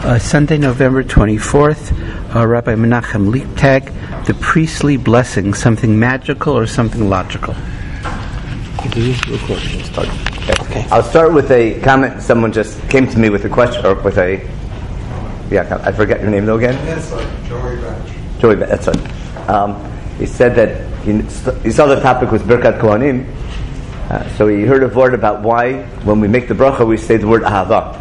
Sunday, November 24th, Rabbi Menachem Leibtag, the priestly blessing, something magical or something logical? Okay. I'll start with a comment. Someone just came to me with a question, or with a... Yeah, I forget your name though again? Joey Batch. Joey Batch, that's right. He said that he saw the topic was Birkat Kohanim, so he heard a word about why, when we make the bracha, we say the word ahava.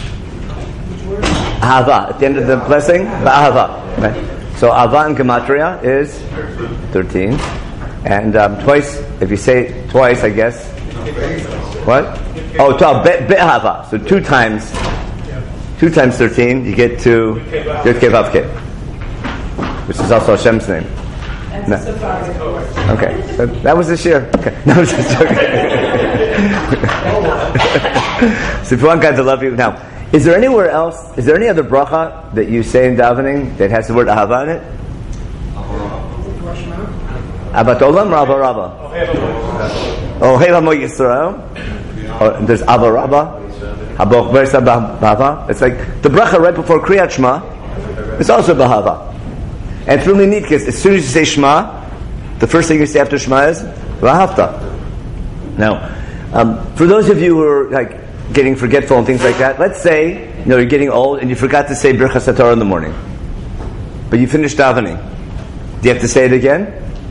Ahava. At the end of the blessing, ahava. Right? So ahava in Gematria is 13. And twice, if you say it twice, I guess. What? Oh, 12. Be'ahava. So 2 times 13, you get to Yud Kei Vav Kei, which is also Hashem's name. No. Okay, so that was this year. Okay, no, I was just joking. So if you want God to love you, now, is there any other bracha that you say in davening that has the word ahava in it? Abat Olam or Ava Rabba? Oh, Hey Lamo Yisrael. There's Ava Rabba. Haboch Bersa Bahava. It's like the bracha right before Kriyat Shema. It's also Bahava. And it's really neat because as soon as you say Shema, the first thing you say after Shema is Vahavta. Now, for those of you who are like getting forgetful and things like that, let's say you're getting old and you forgot to say Birchas HaTorah in the morning, but you finished davening. Do you have to say it again?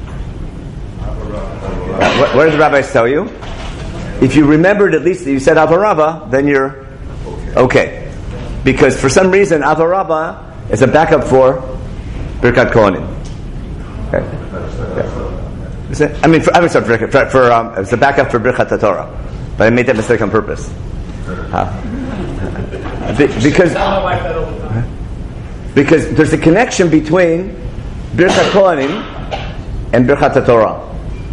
What did the rabbis tell you? If you remembered at least that you said Avarabba, then you're okay. Because for some reason, Avarabba is a backup for Birkat Kohanim. Okay. Yeah. It's a backup for Birkat HaTorah. But I made that mistake on purpose. Because there's a connection between Birkat Kohanim and Birkat HaTorah.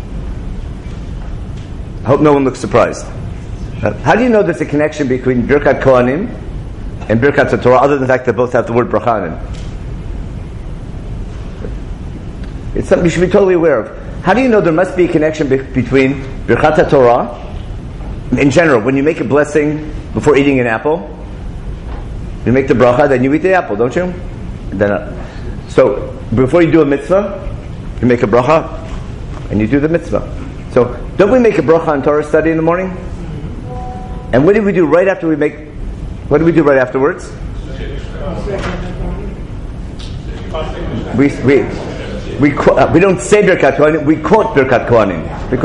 I hope no one looks surprised. How do you know there's a connection between Birkat Kohanim and Birkat HaTorah, other than the fact that both have the word bracha in it? It's something you should be totally aware of. How do you know there must be a connection between Birkat HaTorah, in general, when you make a blessing before eating an apple, you make the bracha, then you eat the apple, don't you? So, before you do a mitzvah, you make a bracha, and you do the mitzvah. So, don't we make a bracha on Torah study in the morning? And what do we do right after what do we do right afterwards? We don't say Birkat Kohanim, we quote Birkat Kohanim.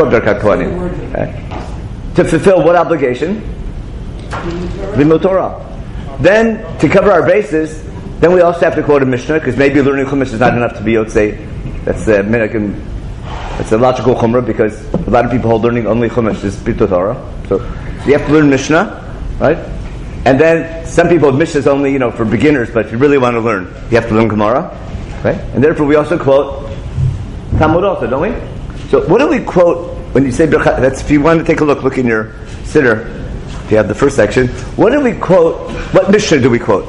To fulfill what obligation? Limud Torah. Then, to cover our bases, then we also have to quote a Mishnah, because maybe learning Chumash is not enough to be Yotzei. That's the American. It's a logical chumrah, because a lot of people hold learning only Chumash is Pirkei Torah. So you have to learn Mishnah, right? And then some people have Mishnahs only, for beginners, but if you really want to learn, you have to learn Gemara, right? And therefore we also quote Talmud also, don't we? So what do we quote when you say Birkat? That's, if you want to take a look in your siddur, if you have the first section. What do we quote? What Mishnah do we quote?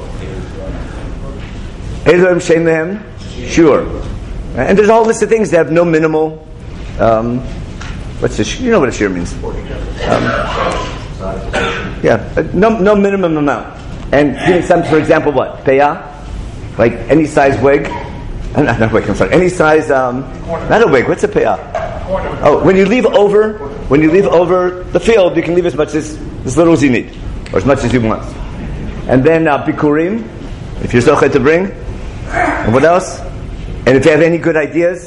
Elohim Shem Lehem Shur. And there's a whole list of things that have no minimal. What's this? You know what a shear means? No minimum amount. And give me some, for example, what? Peyah? Like any size wig? Not wig, I'm sorry. Any size, not a wig, what's a peyah? Oh, when you leave over the field, you can leave as little as you need, or as much as you want. And then bikurim, if you're zochet to bring. And what else? And if you have any good ideas.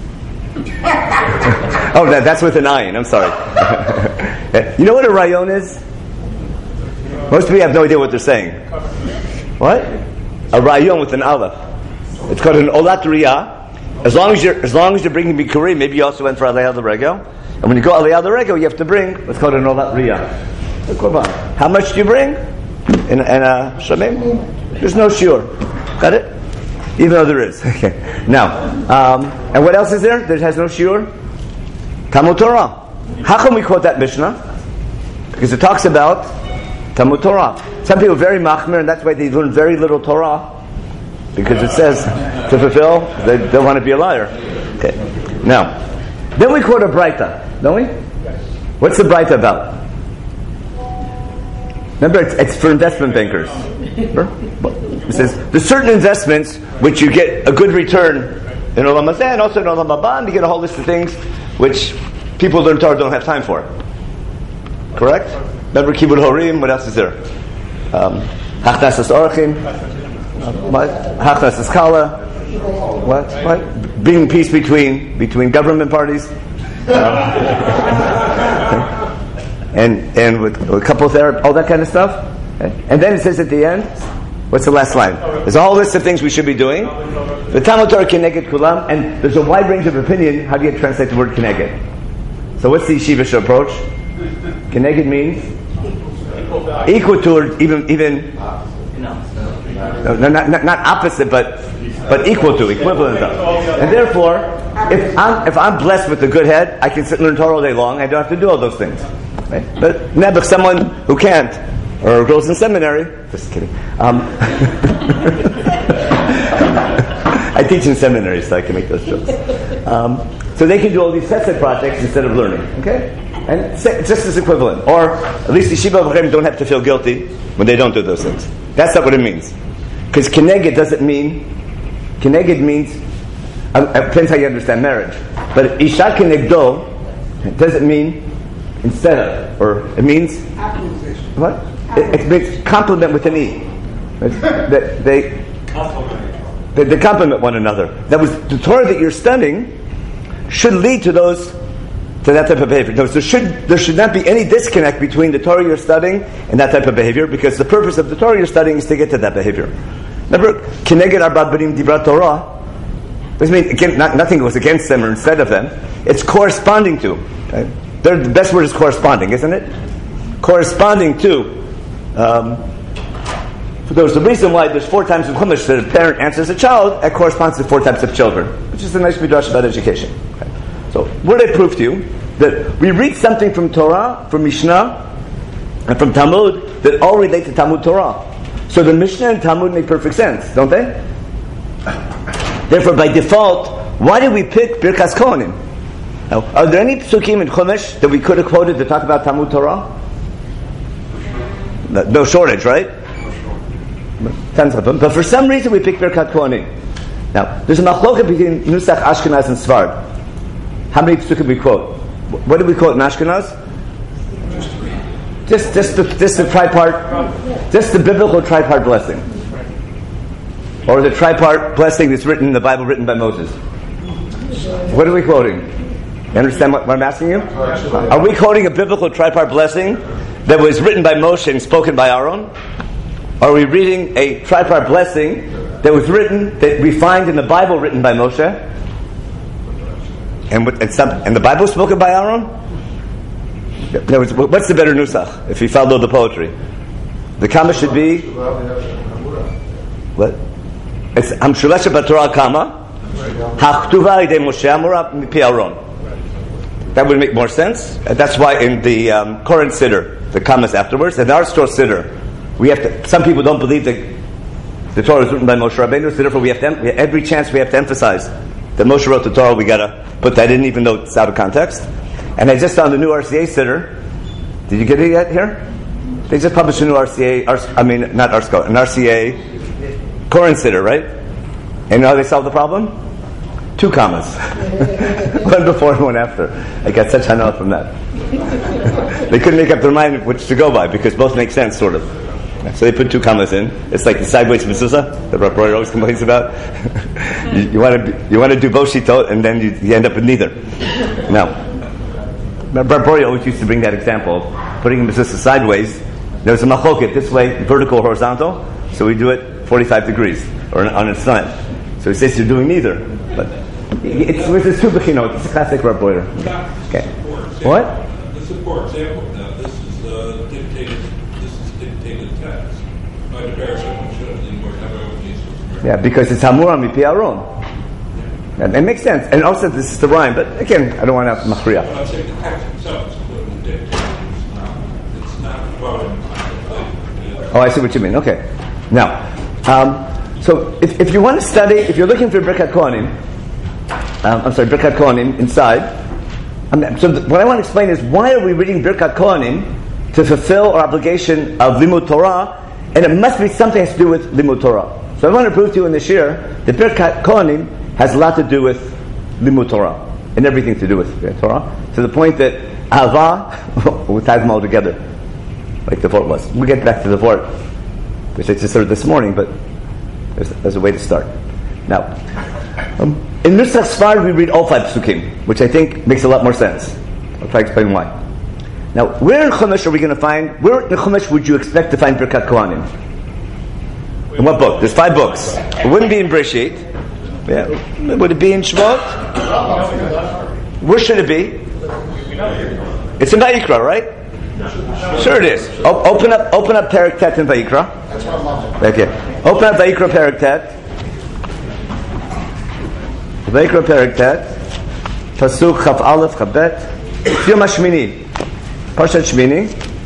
Oh, that's with an ayin, I'm sorry. You know what a rayon is? Most people have no idea what they're saying. What? A rayon with an aleph. It's called an olat riyah. As long as you're bringing bikurim, maybe you also went for aliyah l'regel. And when you go aliyah l'regel, you have to bring what's called an olat riyah. How much do you bring? In a shamim? There's no shiur. Got it? Even though there is. Okay. Now, and what else is there that has no shiur? Talmud Torah. How can we quote that Mishnah? Because it talks about Talmud Torah. Some people are very machmir, and that's why they learn very little Torah, because it says to fulfill, they don't want to be a liar. Okay. Now, then we quote a Braita, don't we? What's the Braita about? Remember, it's for investment bankers. It says there's certain investments which you get a good return in Olam Hazeh and also in Olam Haba, and you get a whole list of things which people who learn Torah don't have time for. Correct? Remember Kibud Horim? What else is there? Hachnasas Orchim. Hachnasas Kala. What? Bringing peace between government parties. And with a couple of therapy, all that kind of stuff. And then it says at the end, what's the last line? There's a whole list of things we should be doing. The Talmud Torah Keneged Kulam, and there's a wide range of opinion. How do you translate the word Keneged? So what's the yeshivish approach? Keneged means equal to, or even not opposite, but equal to, equivalent of. And therefore, if I'm blessed with a good head, I can sit and learn Torah all day long. I don't have to do all those things. Right? But never someone who can't, or goes in seminary. Just kidding. I teach in seminary, so I can make those jokes. So they can do all these chesed projects instead of learning. Okay, and just as equivalent, or at least yeshiva b'chem don't have to feel guilty when they don't do those things. That's not what it means. Because keneged doesn't mean. Keneged means. It depends how you understand marriage. But isha kenegdo doesn't mean instead of, or it means what? It means complement with an e. They complement one another. That was the Torah that you're studying should lead to that type of behavior. There should not be any disconnect between the Torah you're studying and that type of behavior, because the purpose of the Torah you're studying is to get to that behavior. Remember, Keneged Arba Banim Dibrat Torah. This means again, nothing goes against them or instead of them. It's corresponding to. Right? The best word is corresponding, isn't it? Corresponding to. There's the reason why there's 4 times in Chumash that a parent answers a child, that corresponds to 4 types of children, which is a nice midrash about education. Okay. So, what did I prove to you? That we read something from Torah, from Mishnah, and from Talmud that all relate to Talmud Torah. So the Mishnah and Talmud make perfect sense, don't they? Therefore, by default, why did we pick Birkas Kohanim? Now, are there any psukim in Chumash that we could have quoted to talk about Talmud Torah? No shortage, right? Tons of them. But for some reason, we picked Birkat Kohanim. Now, there's a machloket between Nusach Ashkenaz and Sfard. How many psukim we quote? What did we quote in Ashkenaz? Just the tripart, just the biblical tripart blessing, or the tripart blessing that's written in the Bible, written by Moses. What are we quoting? You understand what I'm asking you? Are we quoting a biblical tripart blessing that was written by Moshe and spoken by Aaron? Are we reading a tripart blessing that was written, that we find in the Bible written by Moshe? And the Bible spoken by Aaron? In other words, what's the better nusach if you follow the poetry? The kama should be what? It's Hamshulesha B'Torah Kama Hachtuva Idei Moshe Amora Mipi Aaron. That would make more sense. And that's why in the Koran Siddur, the commas afterwards, and our Torah Siddur, we have to. Some people don't believe that the Torah is written by Moshe Rabbeinu, so therefore we have every chance we have to emphasize that Moshe wrote the Torah. We gotta put that in, even though it's out of context. And I just found the new RCA Siddur. Did you get it yet here? They just published a new RCA. Not RSCO, an RCA Koran Siddur, right? And you know how they solved the problem? 2 commas. One before and one after. I got such hanal from that. They couldn't make up their mind which to go by, because both make sense, sort of. So they put 2 commas in. It's like the sideways mezuzah that Rav Breuer always complains about. you want to do both shitot, and then you end up with neither. Now, Rav Breuer always used to bring that example of putting a mezuzah sideways. There's a machoket this way, vertical, horizontal. So we do it 45 degrees, or on its side. So he says you're doing neither, but it's 2 bechinot. It's a classic Rav Breuer. Okay. What? This is, for example, now this is dictated text. By the Yeah, because it's Hamura Mipi Aaron. And it makes sense. And also this is the rhyme, but again, I don't want to machriya. I'm saying the text itself is clearly dictated. It's not quoted. Oh, I see what you mean. Okay. Now, so if you want to study, if you're looking for Birkat Kohanim, Birkat Kohanim inside. What I want to explain is why are we reading Birkat Kohanim to fulfill our obligation of Limud Torah and it must be something that has to do with Limud Torah. So I want to prove to you in this year that Birkat Kohanim has a lot to do with Limud Torah and everything to do with Torah, to the point that Ahava will tie them all together, like the Vort was. We'll get back to the Vort, which I just heard this morning, but there's a way to start. Now, in Nusach Sfard we read all 5 psukim, which I think makes a lot more sense. I'll try to explain why. Now, where in Chumash are we going to find? Where in Chumash would you expect to find Birkat Kohanim? In what book? There's 5 books. It wouldn't be in Breshit. Yeah. Would it be in Shemot? Where should it be? It's in Vayikra, right? Sure it is. Open up Perek Tet in Vayikra. Okay. Open up Vayikra Perek Tet. Vayikra Perek Tet. Pasuk Chaf Aleph Chaf Bet. Yom HaShmini. Parshat Shmini.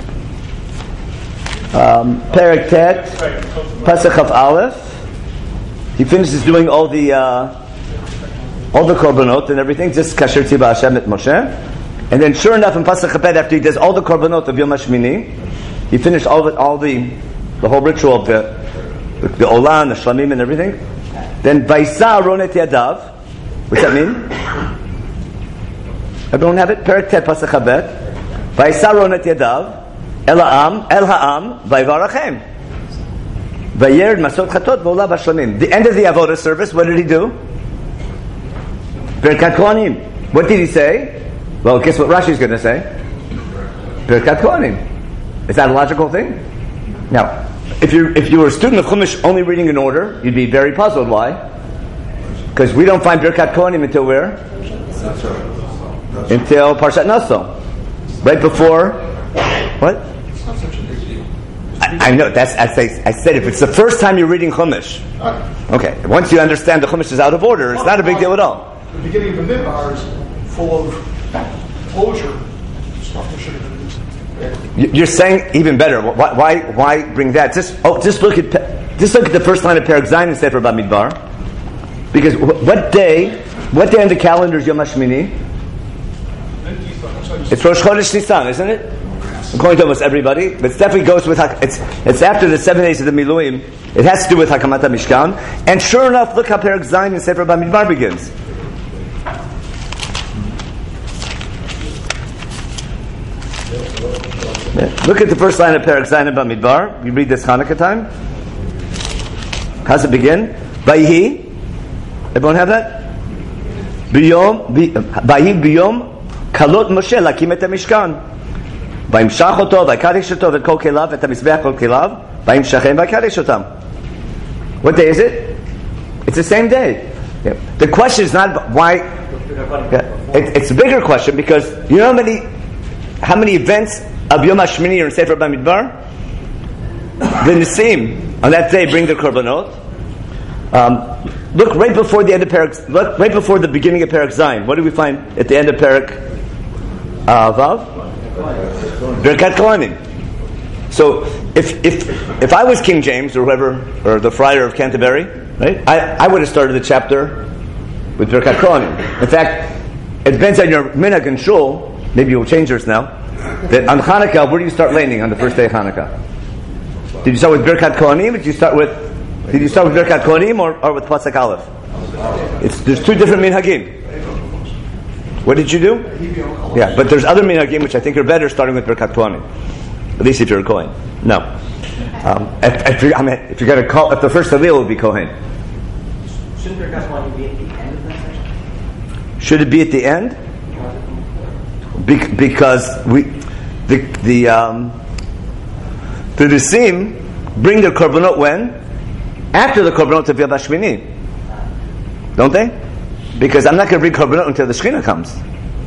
Perek Tet. Pasuk Chaf Aleph. He finishes doing all the korbanot and everything, just Kasher Tzibah Hashem et Moshe. And then sure enough in Pasuk Chaf Bet, after he does all the korbanot of Yom HaShmini, he finished all the whole ritual of the Olah, the Shlamim and everything. Then Vaisa Ronet Yadav. What's that mean? Everyone have it? Perek Tet Pasuk Chaf Bet. Vaisa Ronet Yadav. El Ha'am Vayvarachem. Vayerd Masot Chatot V'Olah B'Shlamim. The end of the Avodah service, what did he do? Birkat Kohanim. What did he say? Well, guess what Rashi is going to say? Birkat Kohanim. Is that a logical thing? Now, if you were a student of Chumash only reading in order, you'd be very puzzled. Why? Because we don't find Birkat Kohanim until where? Until Parshat Naso. Right before what? I know, I said if it's the first time you're reading Chumash. Okay, once you understand the Chumash is out of order, it's not a big deal at all. The beginning of the Midbar is full of closure stuff that should have been. You're saying even better. Why bring that? Just look at the first line of Perek Zayin in Sefer Bamidbar. Because what day on the calendar is Yom HaShmini? It's Rosh Chodesh Nisan, isn't it? According to almost everybody, but it definitely goes with it's after the 7 days of the Miluim. It has to do with Hakamat HaMishkan. And sure enough, look how Perek Zayin in Sefer Bamidbar begins. Yeah. Look at the first line of Perek Zayin in Bamidbar. You read this Hanukkah time. How's it begin? Vayihi. Everyone have that? Vayihi biyom kalot Moshe lakim et HaMishkan. וימשך אותו, ויקדש אותו, ואת כל כליו, ואת המזבח כל כליו, וימשכם, ויקדש אותם. What day is it? It's the same day. Yeah. The question is not why. It's a bigger question because you know how many events of Yom HaShmini are in Sefer Bamidbar? The Nisim on that day bring the korbanot. Look right before the end of Perek. Look right before the beginning of Perek Zayin. What do we find at the end of Perek Vav? Birkat Kohanim. So if I was King James or whoever, or the Friar of Canterbury, right? I would have started the chapter with Birkat Kohanim. In fact, it depends on your minhag and shul. Maybe you'll change yours now. That on Hanukkah, where do you start laning on the first day of Hanukkah? Did you start with Birkat Kohanim? Did you start with Birkat Kohanim or with Pasuk Aleph? There's 2 different minhagim. What did you do? Yeah, but there's other minhagim which I think are better, starting with Birkat Kohanim. At least if you're a Kohen. No. If you're going to call, if the first Halil will be Kohen. Shouldn't Birkat Kohanim be at the end of that section? Should it be at the end? Because the Nisim bring their korbanot when? After the korbanot of Yom HaShmini. Don't they? Because I'm not going to bring korbanot until the Shekhinah comes.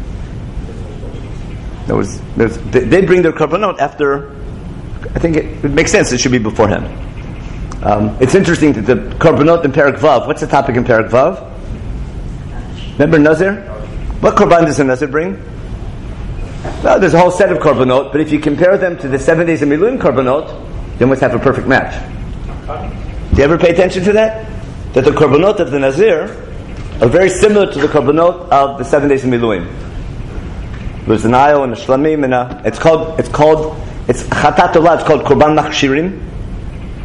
They bring their korbanot after. I think it makes sense. It should be beforehand. It's interesting that the korbanot in Perek Vav. What's the topic in Perek Vav? Remember Nazir? What korban does a Nazir bring? Well, there's a whole set of korbanot, but if you compare them to the 7 days of Miluim korbanot, you must have a perfect match. Do you ever pay attention to that? That the korbanot of the Nazir are very similar to the korbanot of the 7 days of Miluim. There's an aisle and a shlamim and it's chatat olah. It's called korban machshirim.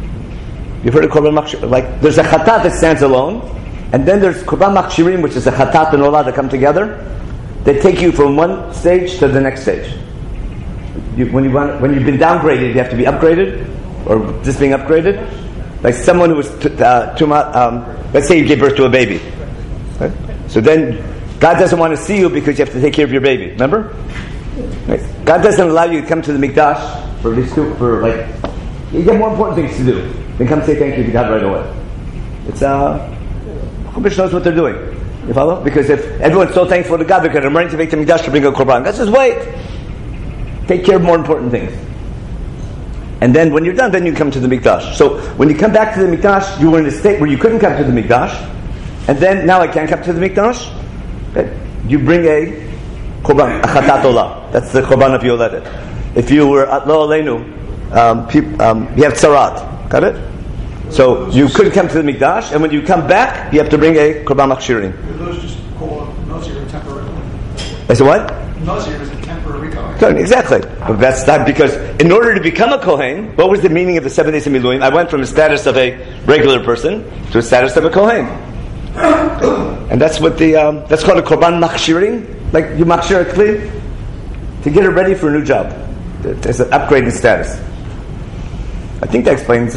You've heard of korban machshirim? Like, there's a chatat that stands alone, and then there's korban machshirim, which is a chatat and olah that come together. They take you from one stage to the next stage. When you've been downgraded, you have to be upgraded, or just being upgraded. Like someone who was let's say you gave birth to a baby. Okay? So then God doesn't want to see you because you have to take care of your baby. Remember? Right? God doesn't allow you to come to the mikdash you have more important things to do than come say thank you to God right away. It's Chumash knows what they're doing. You follow? Because if everyone's so thankful to God, they're going to run to make the mikdash to bring a korban. God says, wait. Take care of more important things. And then when you're done, then you come to the mikdash. So when you come back to the mikdash, you were in a state where you couldn't come to the mikdash. And then now I can't come to the mikdash. Okay. You bring a korban, a chatat olah. That's the korban of yoledet. If you were at lo aleinu, you have tzarat. Got it? So you couldn't come to the mikdash, and when you come back, you have to bring a korban machshirim. Those just call nazir temporarily. I said what? Nazir is a temporary kohen. Exactly. But that's not because in order to become a kohen, what was the meaning of the 7 days of Miluim? I went from a status of a regular person to a status of a kohen. And that's what that's called a korban machshirim. Like you machshir a kli to get it ready for a new job. There's an upgrade in status. I think that explains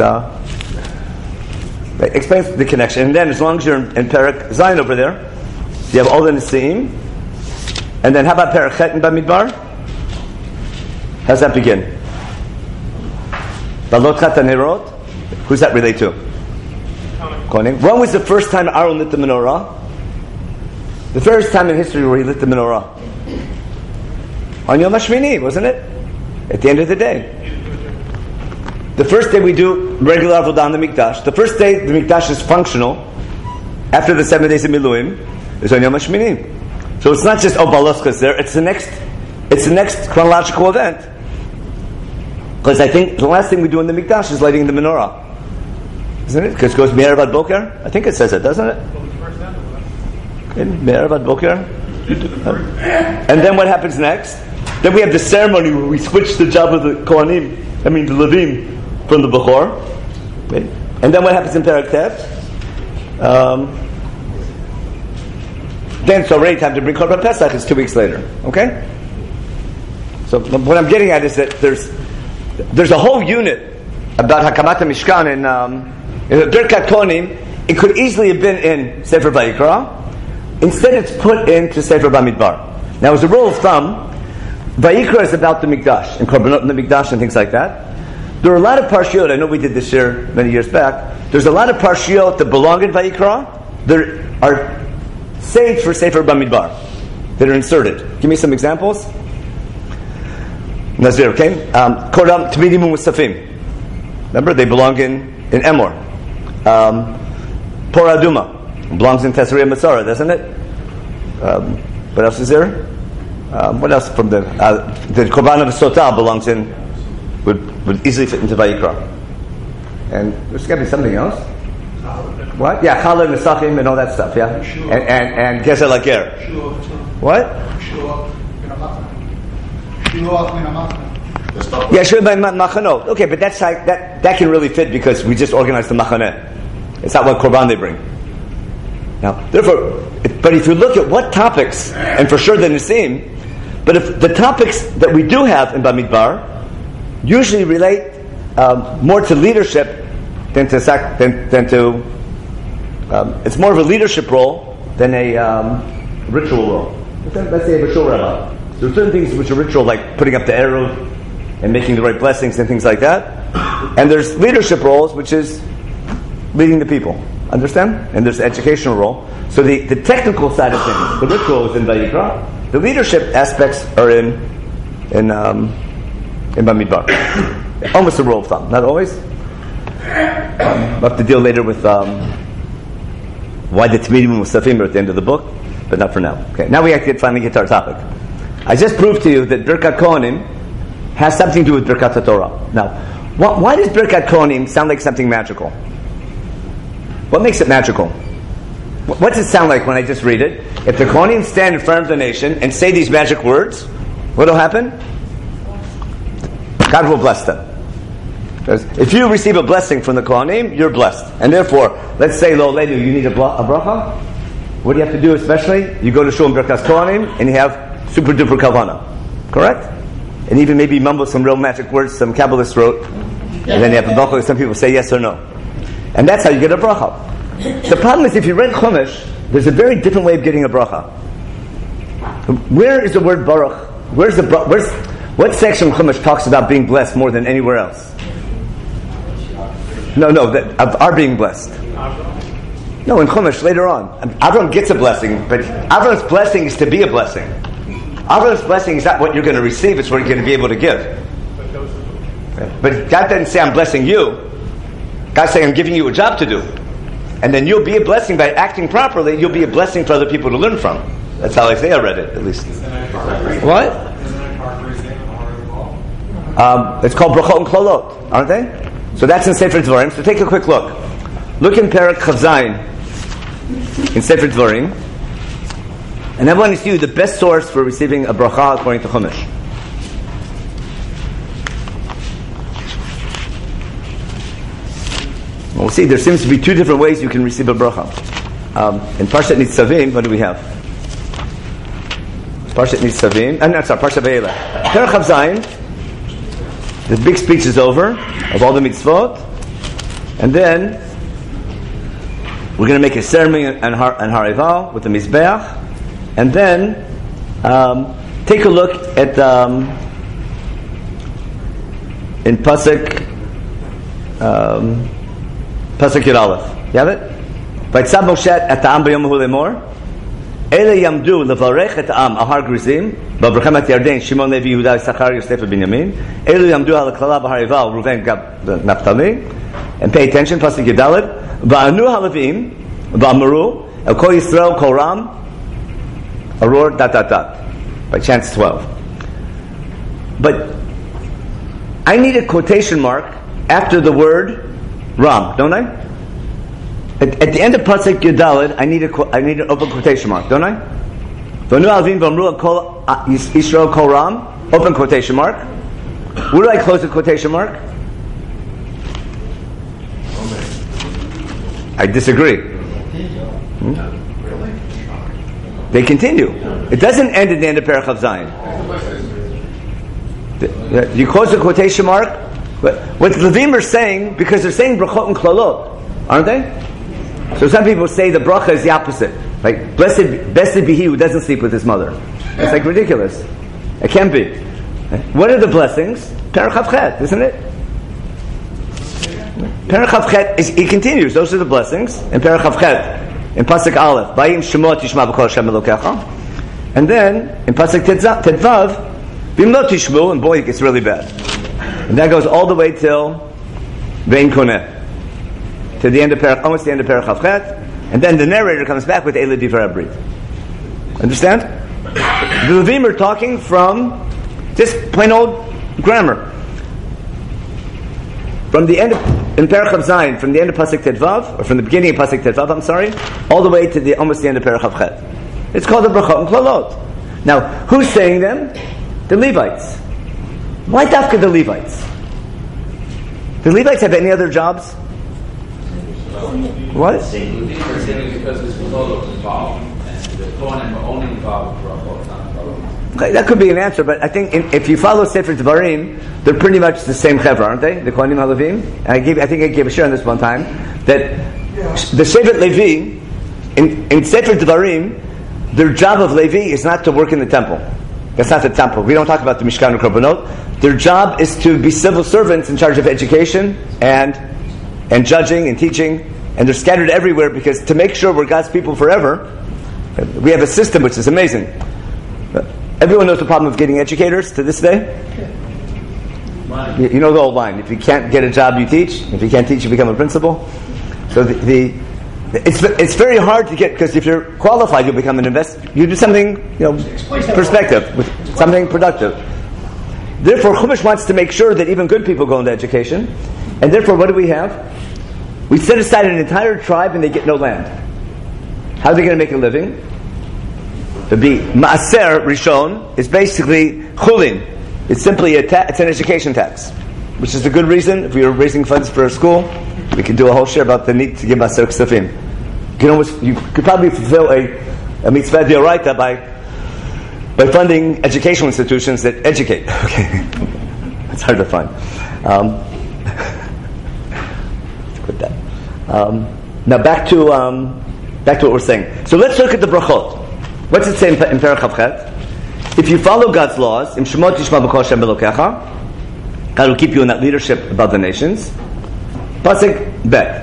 the connection. And then as long as you're in Perek Zayin over there, you have all the Nisim. And then how about Perek Chet in Bamidbar? How does that begin? Balot Chat HaNerot? Who's that relate to? Kohanim. When was the first time Aaron lit the menorah? The first time in history where he lit the menorah? On Yom HaShmini, wasn't it? At the end of the day. The first day we do regular avodah on the mikdash. The first day the mikdash is functional after the 7 days of Miluim is on Yom HaShmini. So it's not just Baloskas there. It's the next chronological event. Because I think the last thing we do in the mikdash is lighting the menorah, isn't it? Because it goes Me'erev ad Boker. I think it says it, doesn't it? Me'erev ad Boker. And then what happens next? Then we have the ceremony where we switch the job of the Kohanim. The Levim. From the Bechor. Okay. And then what happens in Perek Tet? Then it's already time to bring Korban Pesach. It's 2 weeks later. Okay? So what I'm getting at is that there's a whole unit about Hakamat HaMishkan in Birkat Kohanim. It could easily have been in Sefer Vayikra. Instead it's put into Sefer Bamidbar. Now as a rule of thumb, Vayikra is about the Mikdash and Korbanot in the Mikdash and things like that. There are a lot of parshiot, I know we did this year many years back, there's a lot of parshiot that belong in Vayikra. There are saved for Sefer Bamidbar that are inserted. Give me some examples. Nazir, okay? Kodam Tmidim Musafim. Remember, they belong in Emor. Por Aduma belongs in Tesariya Matzara, doesn't it? What else is there? What else from the Korban of Sotah belongs in, would easily fit into Vayikra. And there's got to be something else. What? Yeah, Challah, Nesachim, and all that stuff, yeah? And Gezer Lager. What? Yeah, Shul Machanot. Okay, but that's like, that can really fit because we just organized the Machaneh. It's not what Korban they bring. Now, therefore, but if you look at what topics, and for sure the Nisim, but if the topics that we do have in Bamidbar usually relate more to leadership than to it's more of a leadership role than a ritual role. Let's say a ritual rabbi. There are certain things which are ritual, like putting up the arrow and making the right blessings and things like that. And there's leadership roles, which is leading the people. Understand? And there's the educational role. So the technical side of things, the ritual is in Vayikra. The leadership aspects are in Bamidbar. Almost a rule of thumb, not always. We'll have to deal later with why the Tmidim Musafim are at the end of the book, but not for now. Okay, now we have to finally get to our topic. I just proved to you that Birkat Kohanim has something to do with Birkat Torah. Now, why does Birkat Kohanim sound like something magical? What makes it magical? What does it sound like when I just read it? If the Kohanim stand in front of the nation and say these magic words, what will happen? God will bless them. Because if you receive a blessing from the Kohanim, you're blessed. And therefore, let's say, Lo Leinu, you need a bracha. What do you have to do especially? You go to Shul Birkas Kohanim, and you have super duper kavana. Correct? And even maybe mumble some real magic words some Kabbalists wrote. And then you have a bracha, some people say yes or no. And that's how you get a bracha. The problem is if you read Chumash, there's a very different way of getting a bracha. Where is the word baruch? What section of Chumash talks about being blessed more than anywhere else? Of our being blessed. No, in Chumash later on. Avram gets a blessing, but Avram's blessing is to be a blessing. Avram's blessing is not what you're going to receive, it's what you're going to be able to give. But God doesn't say, I'm blessing you. God's saying, I'm giving you a job to do. And then you'll be a blessing by acting properly, you'll be a blessing for other people to learn from. That's how Isaiah read it, at least. What? It's called Brachot and Klolot, aren't they? So that's in Sefer Dvarim. So take a quick look. Look in Perek Chav Zayin in Sefer Dvarim. And I want to see you the best source for receiving a bracha according to Chumash. We'll see, there seems to be two different ways you can receive a bracha. In Parshat Nitzavim, what do we have? Parshat Nitzavim, Parshat Vayelech. Perek Chav Zayin, the big speech is over, of all the mitzvot, and then we're going to make a ceremony on Har Eival with the Mizbeach, and then take a look at in Pasuk Yud Aleph. You have it? Vaytzav Moshe et ha'am b'yom hu lemor Ele yamdu levarech et ha'am ahar Grizim b'brachem et Yarden Shimon Levi Yehuda Yisachar Yosef Binyamin Ele yamdu al klala b'har Eival Ruven Gad Naphtali. And pay attention, Pasuk Yud Aleph. Va'anu haLevim va'amru el kol Yisrael kol ram aror ... by chance 12. But I need a quotation mark after the word Ram, don't I? At the end of Pasuk Yud Aleph, I need an open quotation mark, don't I? V'anu haLevim va'amru kol Yisrael kol ram, open quotation mark. Where do I close the quotation mark? I disagree. They continue. It doesn't end at the end of Perek Chav Zayin. You close the quotation mark. What the Levim are saying, because they're saying brachot and klolot, aren't they? So some people say the bracha is the opposite. Like, blessed be he who doesn't sleep with his mother. It's like ridiculous. It can't be. What are the blessings? Perek Chav Chet, isn't it? Perek Chav Chet, it continues. Those are the blessings. In Perek Chav Chet, in Pasuk Aleph, Bayim Shemot Tishma B'Kol Hashem Elokecha. And then, in Pasuk Tedvav, Bim Lo Tishmu, and boy, it gets really bad. And that goes all the way till Vein Koneh. To the end of almost the end of Perek Chav Chet. And then the narrator comes back with Eile Divrei Abrit. Understand? The Levim are talking from just plain old grammar. From the end of, in Perek Chav Zayin, from the end of Pasuk Tedvav, or from the beginning of Pasuk Tedvav, all the way to almost the end of Perek Chav Chet. It's called the Brachot and Klolot. Now, who's saying them? The Levites. Why dafka the Levites? Do Levites have any other jobs? What? Because there's Klolot involved, and the Kohanim are only involved with Brachot, not Klolot. Okay, that could be an answer, but I think if you follow Sefer Dvarim, they're pretty much the same chevra, aren't they? The Kohanim HaLevim. I think I gave a share on this one time that the Shevet Levi in Sefer Dvarim, their job of Levi is not to work in the temple. That's not the temple. We don't talk about the Mishkan or Korbanot. Their job is to be civil servants in charge of education and judging and teaching, and they're scattered everywhere because to make sure we're God's people forever, we have a system which is amazing. Everyone knows the problem of getting educators to this day. You know the old line: if you can't get a job, you teach. If you can't teach, you become a principal. So it's very hard to get, because if you're qualified, you'll become an investor. You do something, perspective, with something productive. Therefore, Chumash wants to make sure that even good people go into education, and therefore, what do we have? We set aside an entire tribe, and they get no land. How are they going to make a living? To be Maaser Rishon is basically chulin. It's simply it's an education tax. which is a good reason. If we were raising funds for a school, we could do a whole share about the need to give Maser Ksafim. You could probably fulfill a mitzvah d'oraita by funding educational institutions that educate. Okay, it's hard to find. Let's quit that. Now back to what we're saying. So let's look at the brachot. What's it say in Perek Chavchet? If you follow God's laws, Im Shemot Tishma B'Kol Hashem Elokecha, God will keep you in that leadership above the nations. Pasuk Bet.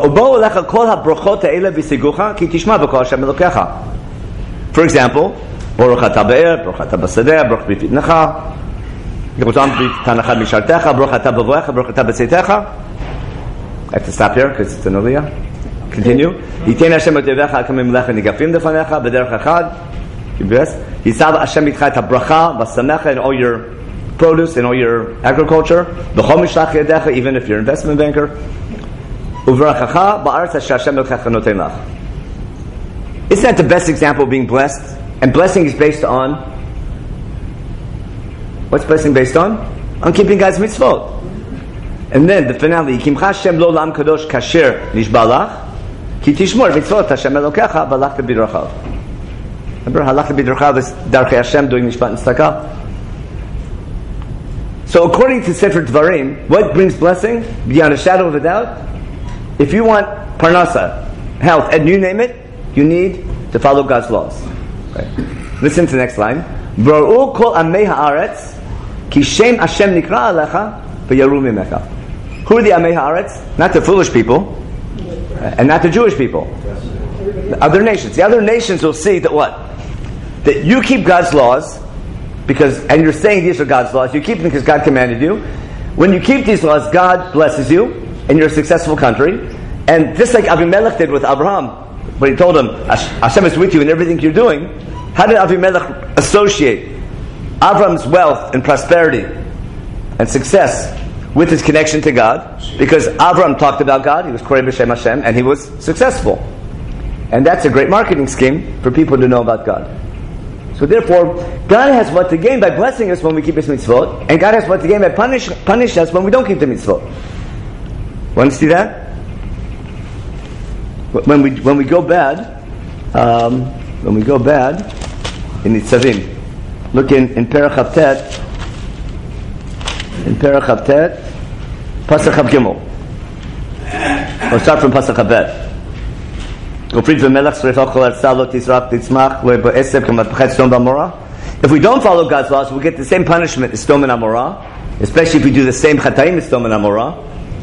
For example, Baruch atah be'er, Baruch atah b'sadeh, Baruch b'fitnecha, Yerutam b'tanachad mishartecha, Baruch atah b'voecha, Baruch atah b'tzeitecha. I have to stop here because it's an aliyah. Continue. Yitein Hashem et yodecha kamim lecha nigafim defanecha b'derech echad. Yisav Hashem itcha et habracha v'samecha in all your produce, in all your agriculture. B'chol mishlach yedecha, even if you're an investment banker. Uvrachacha ba'aretz asher Hashem elkecha noten lach. Isn't that the best example of being blessed? And blessing is based on, what's blessing based on? On keeping God's mitzvot. And then the finale, Yikimcha Hashem lo lam kadosh kasher nishbalach, ki tishmor mitzvot Hashem elokecha balach b'drachav. Remember, halach b'drachav is darkei Hashem, doing mishpat and tzedakah. So according to Sefer Dvarim, what brings blessing? Beyond a shadow of a doubt, if you want parnasa, health, and you name it, you need to follow God's laws. Okay. Listen to the next line. V'ra'u kol amei haaretz ki shem Hashem nikra alecha v'yaru mimecha. Who are the amei haaretz? Not the foolish people, and not the Jewish people. The other nations. The other nations will see that what? That you keep God's laws, and you're saying these are God's laws. You keep them because God commanded you. When you keep these laws, God blesses you, and you're a successful country. And just like Avimelech did with Abraham, when he told him, Hashem is with you in everything you're doing, how did Avimelech associate Avram's wealth and prosperity and success with his connection to God? Because Avram talked about God, he was Korei B'Shem Hashem, and he was successful. And that's a great marketing scheme for people to know about God. So therefore, God has what to gain by blessing us when we keep His mitzvot, and God has what to gain by punish us when we don't keep the mitzvot. Want to see that? When we go bad in Nitzavim, look in Perek Chavtet, Pasuk Chav Gimel. We'll start from Pasuk Chabet. If we don't follow God's laws, we'll get the same punishment as Sodom and Amorah, especially if we do the same Chataim as Sodom and Amorah.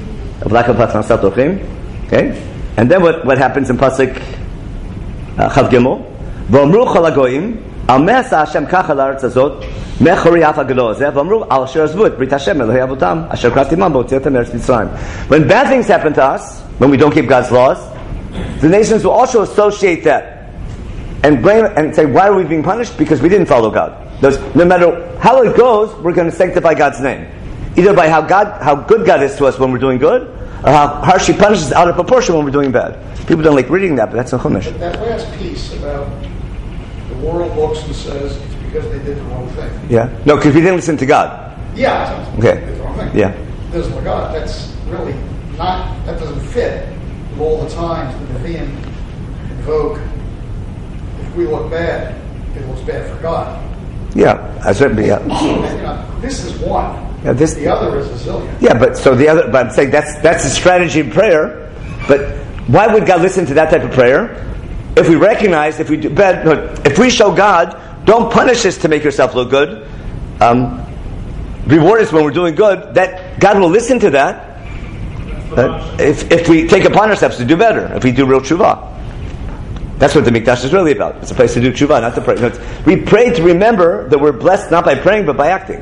Okay? And then what happens in Pasuk Chav Gimel? V'omru chol hagoyim, al me'asa Hashem kacha la'aretz hazot, mechori af hagedol hazeh, v'omru al asher azvu et brit Hashem Elohei avotam, asher krafti imam b'otziatem eretz Mitzrayim. When bad things happen to us, when we don't keep God's laws, the nations will also associate that and blame and say, why are we being punished? Because we didn't follow God. No matter how it goes, we're going to sanctify God's name. Either by how good God is to us when we're doing good, or how harsh He punishes out of proportion when we're doing bad. People don't like reading that, but that's in Chumash. That last piece about the world looks and says it's because they did the wrong thing. Yeah. No, because we didn't listen to God. Yeah. Okay. They did the wrong thing. Yeah. Listen to God. That's really not. That doesn't fit with all the times the Nevi'im invoke. If we look bad, it looks bad for God. Yeah. I certainly. Yeah. This is one. Yeah, the other is a zillion. Yeah, but I'm saying that's a strategy in prayer. But why would God listen to that type of prayer? If we recognize, if we do bad, if we show God, don't punish us to make yourself look good. Reward us when we're doing good. That God will listen to that. If we take upon ourselves to do better, if we do real tshuva. That's what the Mikdash is really about. It's a place to do tshuva, not to pray. We pray to remember that we're blessed not by praying but by acting.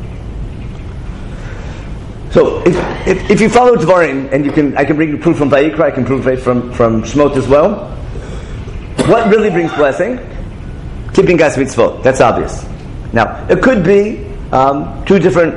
So if you follow Dvarim, and I can bring you proof from Vayikra, I can prove it from Shemot as well. What really brings blessing? Keeping God's mitzvot. That's obvious. Now it could be two different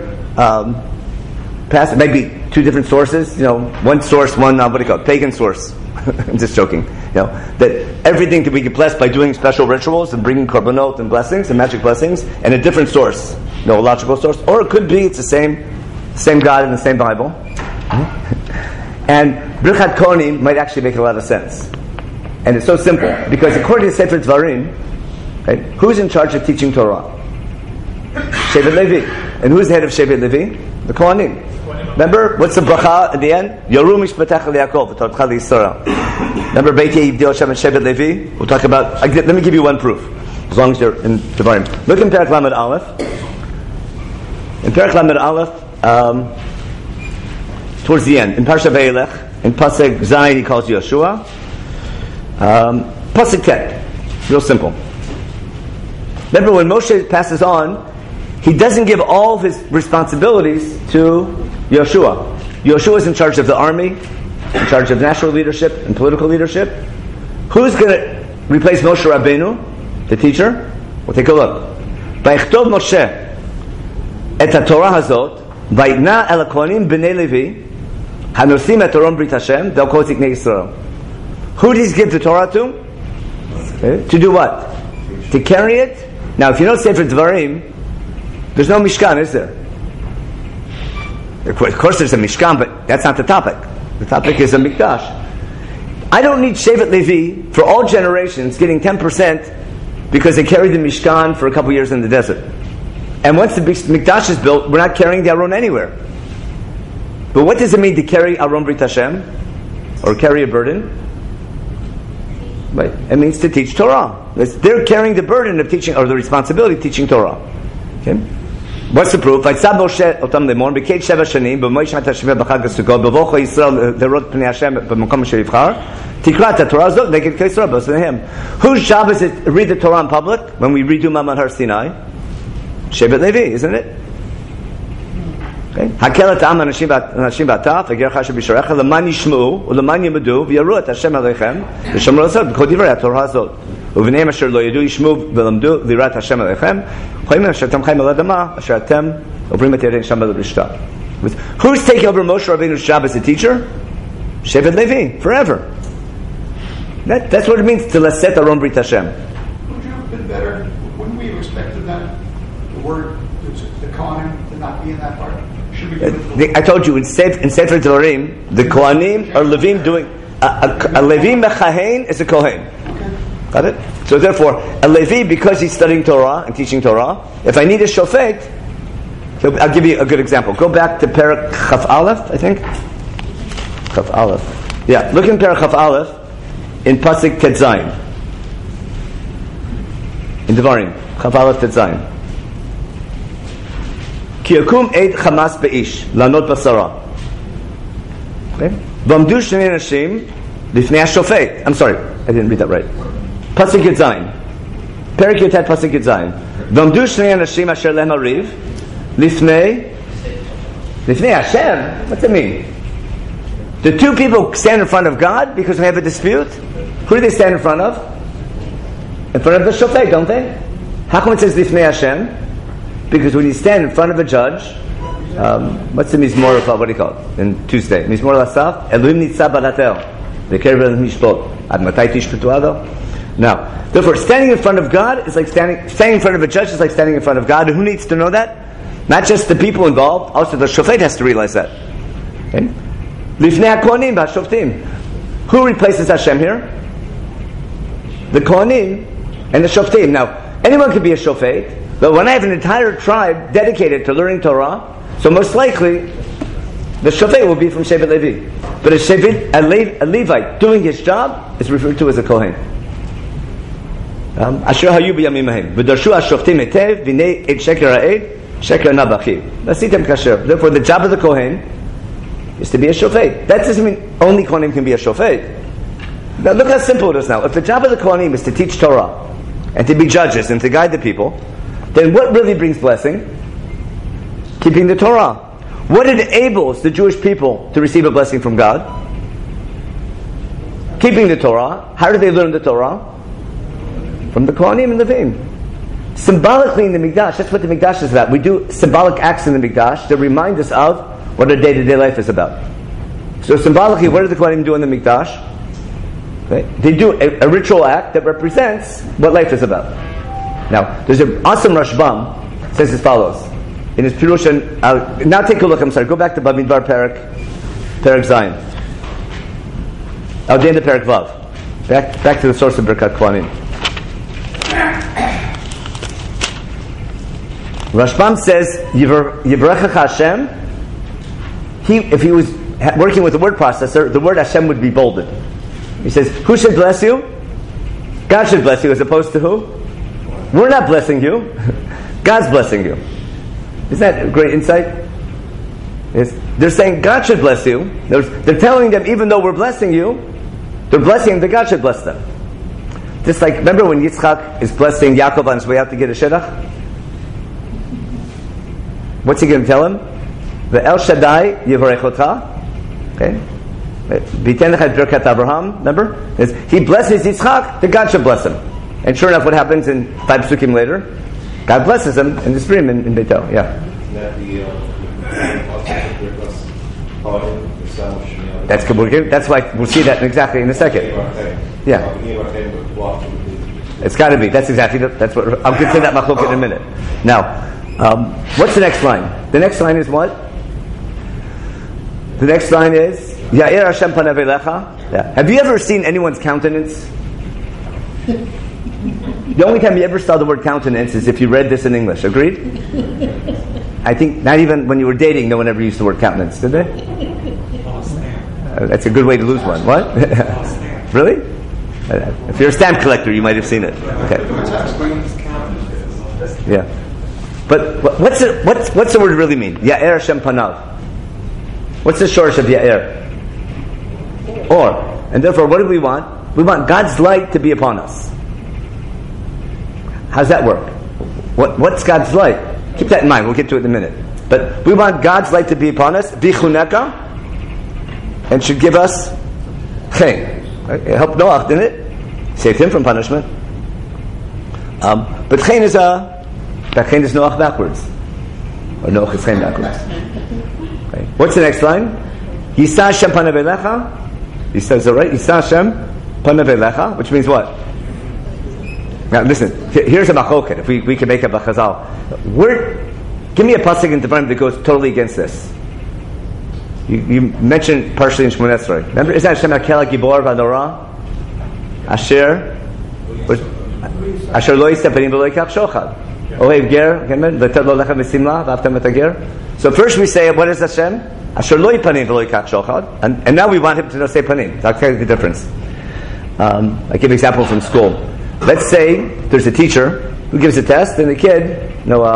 maybe two different sources. One source, one what do you call it? Pagan source. I'm just joking. That everything can be blessed by doing special rituals and bringing korbanot and blessings and magic blessings, and a different source, a logical source, or it could be it's the same same God in the same Bible. And Birchat Kohanim might actually make a lot of sense. And it's so simple, because according to Sefer Dvarim, right, who's in charge of teaching Torah? Shevet Levi. And who's the head of Shevet Levi? The Kohanim. Remember, what's the bracha at the end? Yoru mishpatecha liYaakov, v'tortcha liYisrael. Remember, Beit Yivdil Hashem and Shevet Levi? We'll talk about, let me give you one proof, as long as you're in Dvarim. Look in Perek Lamed Aleph. In Perek Lamed Aleph, towards the end, in Parsha Vayelech, in Pasuk Zayin, he calls Yeshua. Pasuk Tet, real simple. Remember, when Moshe passes on, he doesn't give all of his responsibilities to Yeshua. Yeshua is in charge of the army, in charge of national leadership and political leadership. Who's going to replace Moshe Rabbeinu, the teacher? We'll take a look. Vayichtov Moshe et haTorah hazot vayitna el hakohanim b'nei Levi hanosim et Aron Brit Hashem they'll call Ziknei Yisrael. Who does he give the Torah to? Okay. To do what? To carry it? Now, if you don't say for Dvarim, there's no Mishkan, is there? Of course there's a Mishkan, but that's not the topic. The topic is a Mikdash. I don't need Shevet Levi for all generations getting 10% because they carried the Mishkan for a couple years in the desert. And once the Mikdash is built, we're not carrying the Aron anywhere. But what does it mean to carry Aron Brit Hashem? Or carry a burden? Right. It means to teach Torah. They're carrying the burden of teaching, or the responsibility of teaching Torah. Okay? What's the proof? Vaytzav Moshe otam lemor b'keit sheva shanim b'moishat hashivah b'chag haSukkot b'vocho Yisrael derot pnei Hashem b'makom asher yivchar tikra et haTorah azot neged kol Yisrael b'osnehem. Whose job is it to read the Torah in public when we redo Maman Har Sinai? Shevet Levi, isn't it? Hakel et ha'am anashim b'ataf v'ger chashav b'sharecha leman yishma'u uleman yimadu v'yaru et Hashem aleichem v'shamru asot b'kol divrei haTorah azot. ובניהם אשר לא ידעו ישמעו ולמדו ליראת השם עליכם חיים אשר אתם חיים על האדמה אשר אתם עוברים את ידיהם שם ברשתה. Who's taking over Moshe Rabbeinu's job as a teacher? Shevet Levi, forever. That's what it means to Laset Aron Brit Hashem. Would you have been better? Wouldn't we have expected that the word, the Kohanim, to not be in that part? Should we I told you in Sefer Dvarim, the Kohanim are Levim doing a Levi Mechahen is a Kohen. Got it? So therefore, a Levi, because he's studying Torah and teaching Torah, if I need a shofet, I'll give you a good example. Go back to Perek Chaf Aleph, I think. Chaf Aleph. Yeah, look in Perek Chaf Aleph in Pasuk Tet Zayin. In Devarim, Chaf Aleph Tet Zayin. Ki yakum eid Hamas beish lanot basara. Okay? V'amdu shnei nashim lifnei hashofet. I'm sorry, I didn't read that right. Pasuk Yud Zayin. Perek Yud Tet Pasuk Yud Zayin. V'amdu shnei anashim asher lehem ariv lifnei Hashem. What's it mean? The two people stand in front of God because they have a dispute. Who do they stand in front of? In front of the shofet, don't they? How come it says lifnei Hashem? Because when you stand in front of a judge, what's the mizmor of what do you call it? In Tuesday, mizmor lasaf Elohim nitzah baratel v'kerev el mishpot ad matai tishpetu ado. Now, therefore, standing in front of God is like standing in front of a judge is like standing in front of God. And who needs to know that? Not just the people involved, also the shofet has to realize that. Okay? Lifnei hakohanim b'hashoftim. Who replaces Hashem here? The kohanim and the shoftim. Now, anyone can be a shofet, but when I have an entire tribe dedicated to learning Torah, so most likely the shofet will be from Shevet Levi. But a Levite doing his job is referred to as a kohen. Asher hayu b'yamim hahem v'darshu hashoftim etev v'nei et sheker ha'ed sheker nabachiv v'asitem kasher. Therefore, the job of the kohen is to be a shofet. That doesn't mean only kohanim can be a shofet. Now, look how simple it is now. If the job of the kohanim is to teach Torah and to be judges and to guide the people, then what really brings blessing? Keeping the Torah. What enables the Jewish people to receive a blessing from God? Keeping the Torah. How do they learn the Torah? From the Kohanim and Levim. Symbolically in the Mikdash, that's what the Mikdash is about. We do symbolic acts in the Mikdash that remind us of what our day-to-day life is about. So symbolically, what do the Kohanim do in the Mikdash? Okay? They do a ritual act that represents what life is about. Now, there's an awesome Rashbam says as follows. in his Pirush, and now take a look. I'm sorry. Go back to Bamidbar Perek Zion. I'll end the Perek Vav. Back to the source of Birkat Kohanim. Rashbam says, Yivrechecha Hashem. If he was working with a word processor, the word Hashem would be bolded. He says, who should bless you? God should bless you, as opposed to who? We're not blessing you. God's blessing you. Isn't that a great insight? They're saying God should bless you. They're telling them, even though we're blessing you, they're blessing that God should bless them. Just like, remember when Yitzchak is blessing Yaakov on his way out to get a shidduch? What's he going to tell him? The El Shaddai Yivarechotcha. Okay? Biten Echad Birkat Abraham. Remember? He blesses Yitzchak, that God should bless him. And sure enough, what happens in 5 psukim later? God blesses him in the spring in Beito. Yeah. That's good. That's why we'll see that exactly in a second. Yeah. It's got to be. That's exactly. That's what. I'll get to that machlok in a minute. Now, what's the next line? The next line is what? The next line is Ya'ir Hashem panav elecha. Yeah. Have you ever seen anyone's countenance? The only time you ever saw the word countenance is if you read this in English. Agreed? I think not even when you were dating, no one ever used the word countenance, did they? That's a good way to lose one. What? Really? If you're a stamp collector, you might have seen it. Okay. Yeah. But what's the word really mean? Ya'er Hashem panav. What's the shorsh of Ya'er? Or. And therefore, what do we want? We want God's light to be upon us. How's that work? What's God's light? Keep that in mind. We'll get to it in a minute. But we want God's light to be upon us. Bichuneka. And should give us chen. Right? It helped Noach, didn't it? Saved him from punishment. But chen is Noach backwards. Or Noach is chen backwards. Okay. What's the next line? Yisa Hashem panav elecha. He says it right. Yisa Hashem panav elecha, which means what? Now listen, here's a machoket. If we can make up a chazal. Give me a pasuk in Devarim that goes totally against this. You mentioned partially in Shmoneh Esrei. Remember, is that Hashem Hakel Gibor V'Adorah? Asher lo yiseh panim v'lo yikach shochad. Ohev ger, v'tet lo lechem v'simla v'aftem et hager. So first we say, what is Hashem? Asher lo yipanim v'lo yikach shochad. And now we want him to say panim. I'll tell you the difference. I give an example from school. Let's say there's a teacher who gives a test, and the kid,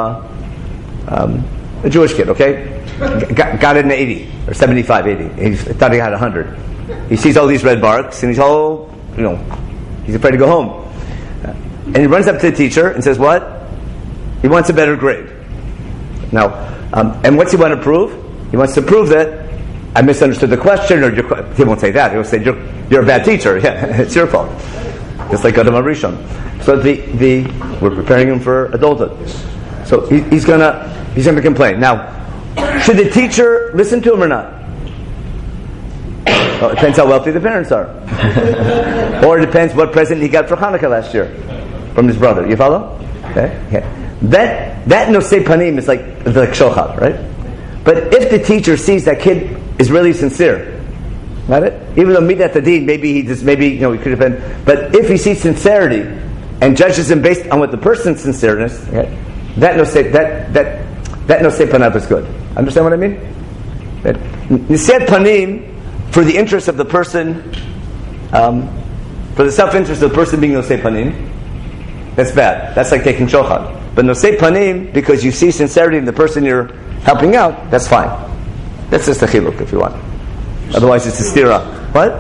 a Jewish kid, okay? Got an 80 or 75, 80. He thought he had 100. He sees all these red marks, and he's he's afraid to go home. And he runs up to the teacher and says, "What? He wants a better grade." Now, and what's he want to prove? He wants to prove that I misunderstood the question, or he won't say that. He'll say, "You're a bad teacher. Yeah, it's your fault." Just like Adam Arishon. So we're preparing him for adulthood. So he's gonna complain. Now, should the teacher listen to him or not? Well, it depends how wealthy the parents are. Or it depends what present he got for Hanukkah last year from his brother. You follow? Okay. That nosei panim is like shochad, right? But if the teacher sees that kid is really sincere, got it? Even though midat hadin, maybe he could have been. But if he sees sincerity and judges him based on what the person's sincereness, okay, that nosei panav is good. Understand what I mean? Nisei panim for the interest of the person, for the self-interest of the person being nosei panim, that's bad. That's like taking shochad. But nosei panim, because you see sincerity in the person you're helping out, that's fine. That's just a chiluk if you want. Otherwise, it's a stira. What?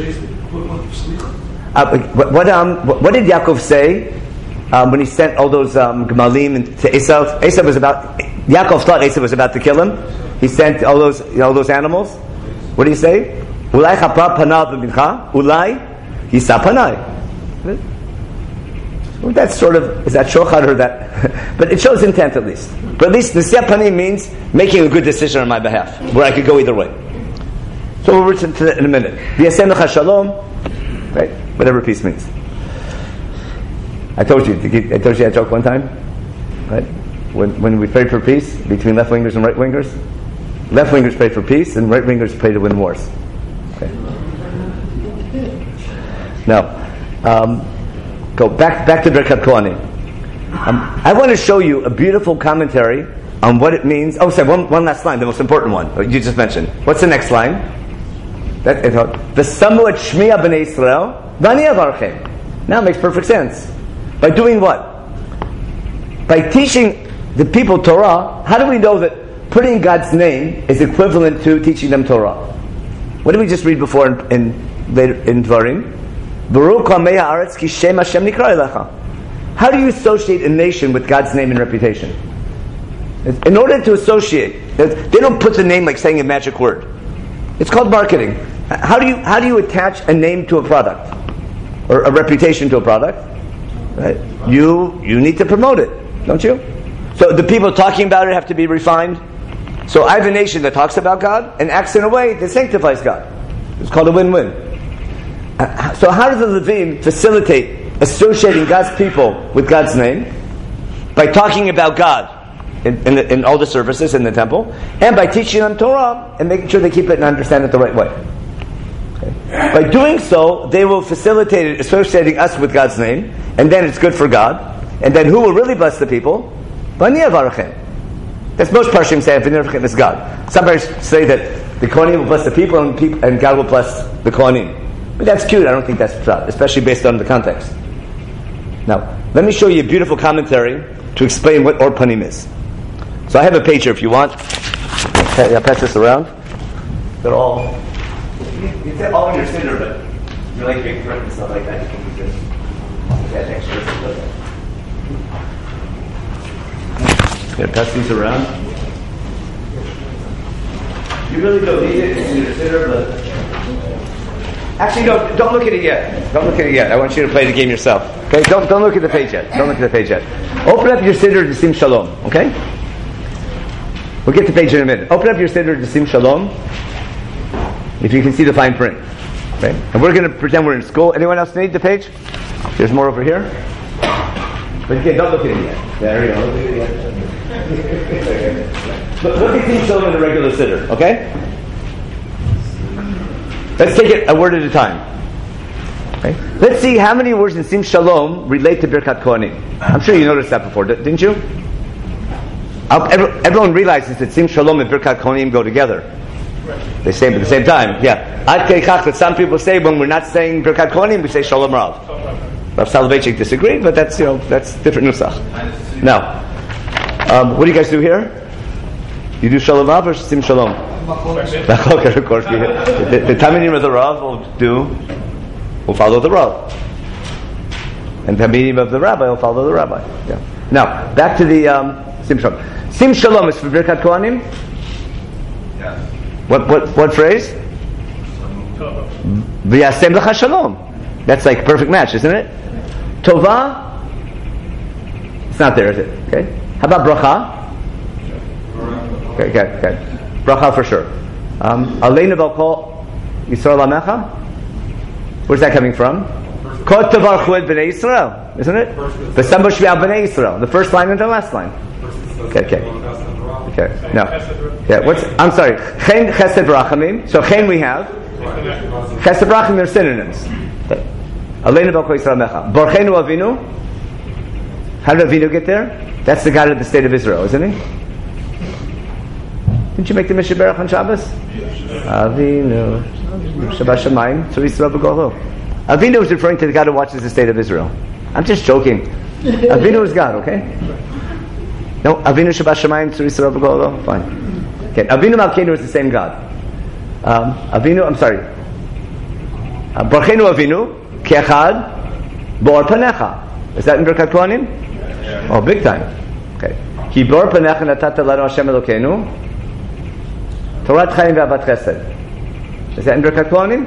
What did Yaakov say when he sent all those gemalim to Esav? Yaakov thought Esav was about to kill him. He sent all those animals. What do you say? Ulai chapa panav b'mincha. Ulai yisa panai. Well, that's sort of, is that shochad or that? But it shows intent at least. But at least nisei panim means making a good decision on my behalf, where I could go either way. So we'll return to that in a minute. V'yasem lecha shalom, right? Whatever peace means. I told you a joke one time, right? when we pray for peace between left-wingers and right-wingers? Left-wingers pray for peace, and right-wingers pray to win wars. Okay. Now, go back to Birkat Kohanim. I want to show you a beautiful commentary on what it means. Oh, sorry, one last line, the most important one you just mentioned. What's the next line? V'samu et Shmiya b'nei Yisrael v'ani avarchem. Now it makes perfect sense. By doing what? By teaching the people Torah. How do we know that putting God's name is equivalent to teaching them Torah? What did we just read before in Dvarim? Baruch Hamei haaretz ki shem Hashem nikra elecha. How do you associate a nation with God's name and reputation? In order to associate, they don't put the name like saying a magic word. It's called marketing. How do you attach a name to a product or a reputation to a product? Right? You need to promote it, don't you? So the people talking about it have to be refined. So I have a nation that talks about God and acts in a way that sanctifies God. It's called a win-win. So how does the Levim facilitate associating God's people with God's name? By talking about God in all the services in the temple, and by teaching them Torah and making sure they keep it and understand it the right way. Okay. By doing so, they will facilitate it, associating us with God's name, and then it's good for God. And then who will really bless the people? Bani avarchem. That's most Parshim say Bani avarchem is God. Some Parshim say that the Kohanim will bless the people and God will bless the Kohanim. But that's cute. I don't think that's true, especially based on the context. Now, let me show you a beautiful commentary to explain what Or Panim is. So I have a page here if you want. I'll pass this around. They're all... You say all in your siddur, but you like big print and stuff like that, you can use this. That extra. Yeah, pass these around. You really don't need it in your siddur, but... Actually, no, don't look at it yet. Don't look at it yet. I want you to play the game yourself. Okay? Don't look at the page yet. Don't look at the page yet. Open up your siddur to Sim Shalom. Okay? We'll get to the page in a minute. Open up your siddur to Sim Shalom. If you can see the fine print. Okay? And we're going to pretend we're in school. Anyone else need the page? There's more over here. But again, don't look at it yet. There you go. Look at it yet. Look at Sim Shalom in the regular siddur. Okay? Let's take it a word at a time. Okay? Let's see how many words in Sim Shalom relate to Birkat Kohanim. I'm sure you noticed that before, didn't you? Everyone realizes that Sim Shalom and Birkat Kohanim go together. They say them at the same time. Yeah. Ad kei kach that some people say when we're not saying Birkat Kohanim, we say Shalom Rav. Rav Soloveitchik disagreed, but that's different nusach. Now, what do you guys do here? You do Shalom Rav or Sim Shalom? Okay, of course. The Talmidim of the Rav will follow the Rav, and the Talmidim of the Rabbi will follow the Rabbi. Yeah. Now back to the Sim Shalom. Sim Shalom is for Birkat Kohanim. Yes. What phrase? V'yasem lecha shalom. That's like a perfect match, isn't it? Tova. It's not there, is it? Okay. How about bracha? Okay. Bracha for sure. Aleinu v'al Yisrael amecha. Where's that coming from? Kot tavarchu et b'nei Yisrael, isn't it? V'sam b'shvi'al b'nei Yisrael. The first line and the last line. Okay. No. Yeah. I'm sorry. Chen chesed rachamim. So chen we have. Chesed rachamim are synonyms. Aleinu v'al Yisrael amecha. Borchenu avinu. How did Avinu get there? That's the God of the state of Israel, isn't he? Didn't you make the Mishnah Berach on Shabbos? Avinu Shabbat Shamayim Tzur Yisrael B'Golo. Avinu is referring to the God who watches the state of Israel. I'm just joking. Avinu is God, okay? No, Avinu Shabbat Shamayim Tzur Yisrael B'Golo. Fine. Okay, Avinu Malkeinu is the same God. Avinu, I'm sorry. Borchenu Avinu Ke'echad Bor Panecha. Is that in Birkat Kohanim? Oh, big time. Okay. Ki Bor Panecha Natata Lanu Hashem Elokeinu. Torat Chaim ve'avat Chesed. Is that in Birkat Kohanim?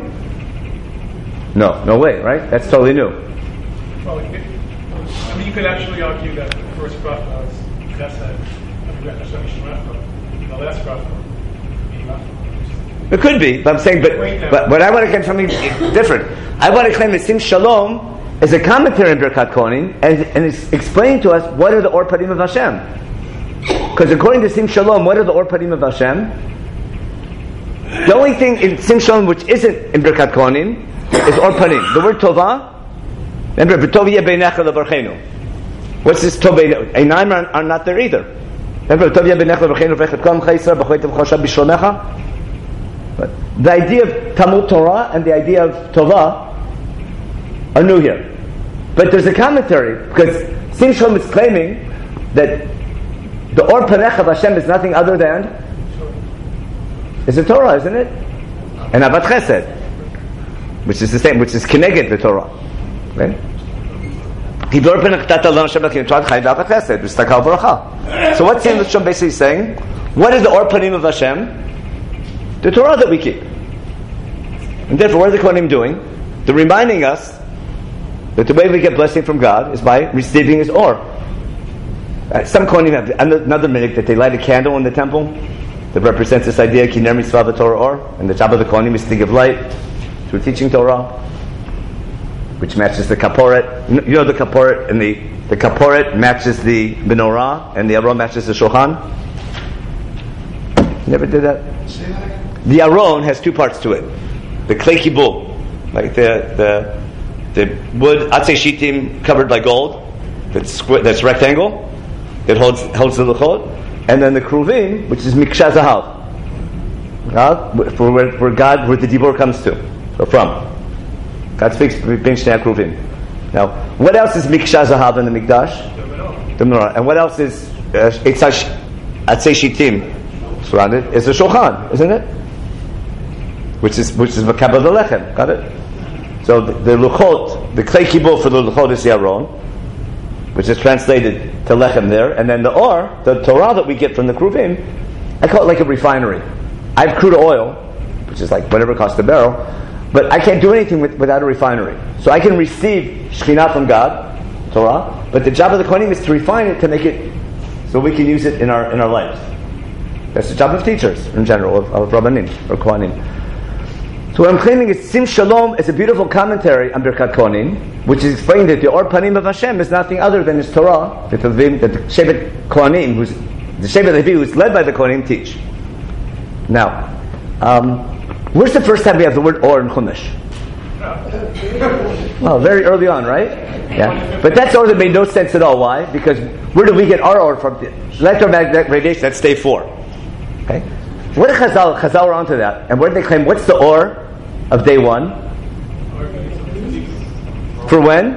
No way, right? That's totally new. Well, you could actually argue that the first bracha is Chesed, and the last bracha. It could be, but I'm saying, but I want to claim something different. I want to claim that Sim Shalom is a commentary on Birkat Kohanim, and it's explaining to us what are the Or Panim of Hashem. Because according to Sim Shalom, what are the Or Panim of Hashem? The only thing in Sim Shalom which isn't in Birkat Kohanim is Or Panim. The word Tovah, remember, V'tov yeh beinecha levarchenu. What's this Tov beinecha? Einaim are not there either. Remember, V'tov yeh beinecha levarchenu v'echet kol m'cha Yisrael b'choytev v'choshav b'shlomecha. The idea of Talmud Torah and the idea of Tovah are new here. But there's a commentary, because Sim Shalom is claiming that the Or Panecha of Hashem is nothing other than is the Torah, isn't it? And Avat Chesed, which is the same, which is Keneged the Torah. Right? So what's Sim Shalom basically saying? What is the Or Panim of Hashem? The Torah that we keep. And therefore, what are the Kohanim doing? They're reminding us that the way we get blessing from God is by receiving His Or. Some Kohanim have another minhag that they light a candle in the temple that represents this idea, Kiner Mitzvah V'Torah Or, and the job of the Kohanim is to give light through teaching Torah, which matches the Kaporet. You know the Kaporet, and the Kaporet matches the Menorah, and the Aron matches the Shulchan. Never did that? The Aron has two parts to it. The Klei Kibul, like the wood Atzei Shittim covered by gold, that's rectangle, that holds the Luchot, and then the Kruvim, which is Miksha Zahav, where the Dibur comes to, or from. God speaks between Shnei Kruvim. Now, what else is Miksha Zahav in the Mikdash? The Menorah. And what else is Atzei Shittim surrounded? It's the Shulchan, isn't it? Which is Makabel the Lechem. Got it? So the Luchot, the Klei Kibul for the Luchot is the Aron, which is translated to Lechem there, and then the Or, the Torah that we get from the Kruvim, I call it like a refinery. I have crude oil, which is like whatever costs a barrel, but I can't do anything without a refinery. So I can receive Shekhinah from God, Torah, but the job of the Kohanim is to refine it to make it so we can use it in our lives. That's the job of teachers in general, of Rabbanim or Kohanim. So what I'm claiming is Sim Shalom is a beautiful commentary on Birkat Kohanim, which is explaining that the Or Panim of Hashem is nothing other than His Torah that the Shevet Kohanim, the Shevet Levi, who's led by the Kohanim, teach. Now, where's the first time we have the word Or in Chumash? Well, very early on, right? Yeah. But that's Or that made no sense at all. Why? Because where do we get our Or from? Electromagnetic radiation, that's day 4. Okay? What did Chazal were onto that? And where did they claim, what's the Or of day 1? For when?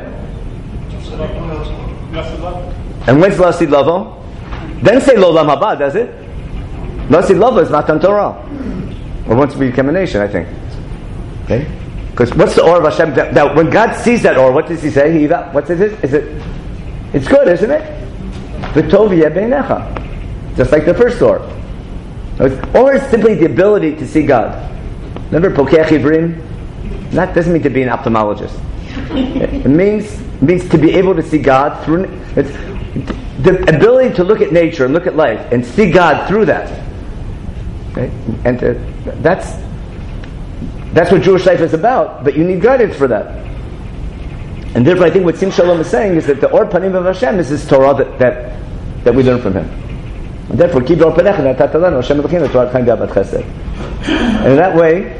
And when's Lasid Lavo? Then say Lo Olam Haba, does it? Lasid Lavo is Matan Torah. Or once we become a nation, I think. Okay? Because what's the Or of Hashem? Now, when God sees that Or, what does He say? What's it? It's good, isn't it? V'tov yeh beinecha. Just like the first Or. Or is simply the ability to see God. Remember Pokeach Ivrim? That doesn't mean to be an ophthalmologist. It means to be able to see God through the ability to look at nature and look at life and see God through that. Okay? And that's what Jewish life is about. But you need guidance for that. And therefore, I think what Sim Shalom is saying is that the Or Panim of Hashem is this Torah that we learn from Him. And therefore, keep Or Panecha Natat Hashem Elokeinu Torah Chaim B'Avat Chesed. And in that way,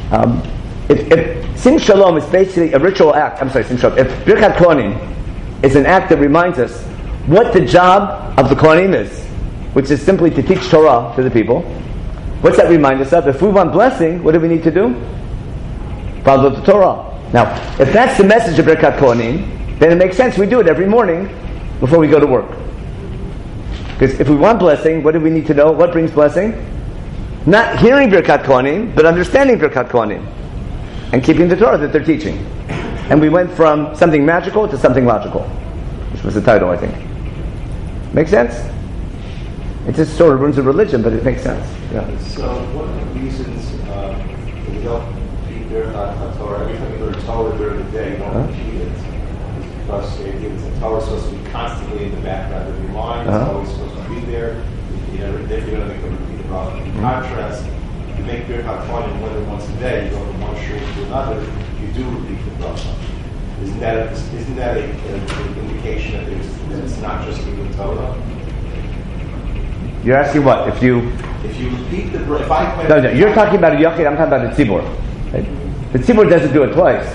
if Sim Shalom is basically a ritual act, Sim Shalom. If Birkat Kohanim is an act that reminds us what the job of the Kohanim is, which is simply to teach Torah to the people, what's that remind us of? If we want blessing, what do we need to do? Follow the Torah. Now, if that's the message of Birkat Kohanim, then it makes sense we do it every morning before we go to work. Because if we want blessing, what do we need to know? What brings blessing? Not hearing Birkat Kohanim, but understanding Birkat Kohanim. And keeping the Torah that they're teaching. And we went from something magical to something logical. Which was the title, I think. Make sense? It just sort of ruins a religion, but it makes sense. Yeah. So one of the reasons that we don't keep Birkat Torah, every time we learn Torah during the day, we don't repeat it. Because the Torah is supposed to be constantly in the background of your mind. It's always supposed to be there. If you're going to make a repeat about it. In contrast, you make Birkat Kohanim more than once a day, you go from one shul to another, you do repeat the bracha. Isn't that an indication that it's not just in the Torah? You're asking what? If you repeat the if I No, you're talking about a yachid. I'm talking about a tzibur. Right? The tzibur doesn't do it twice.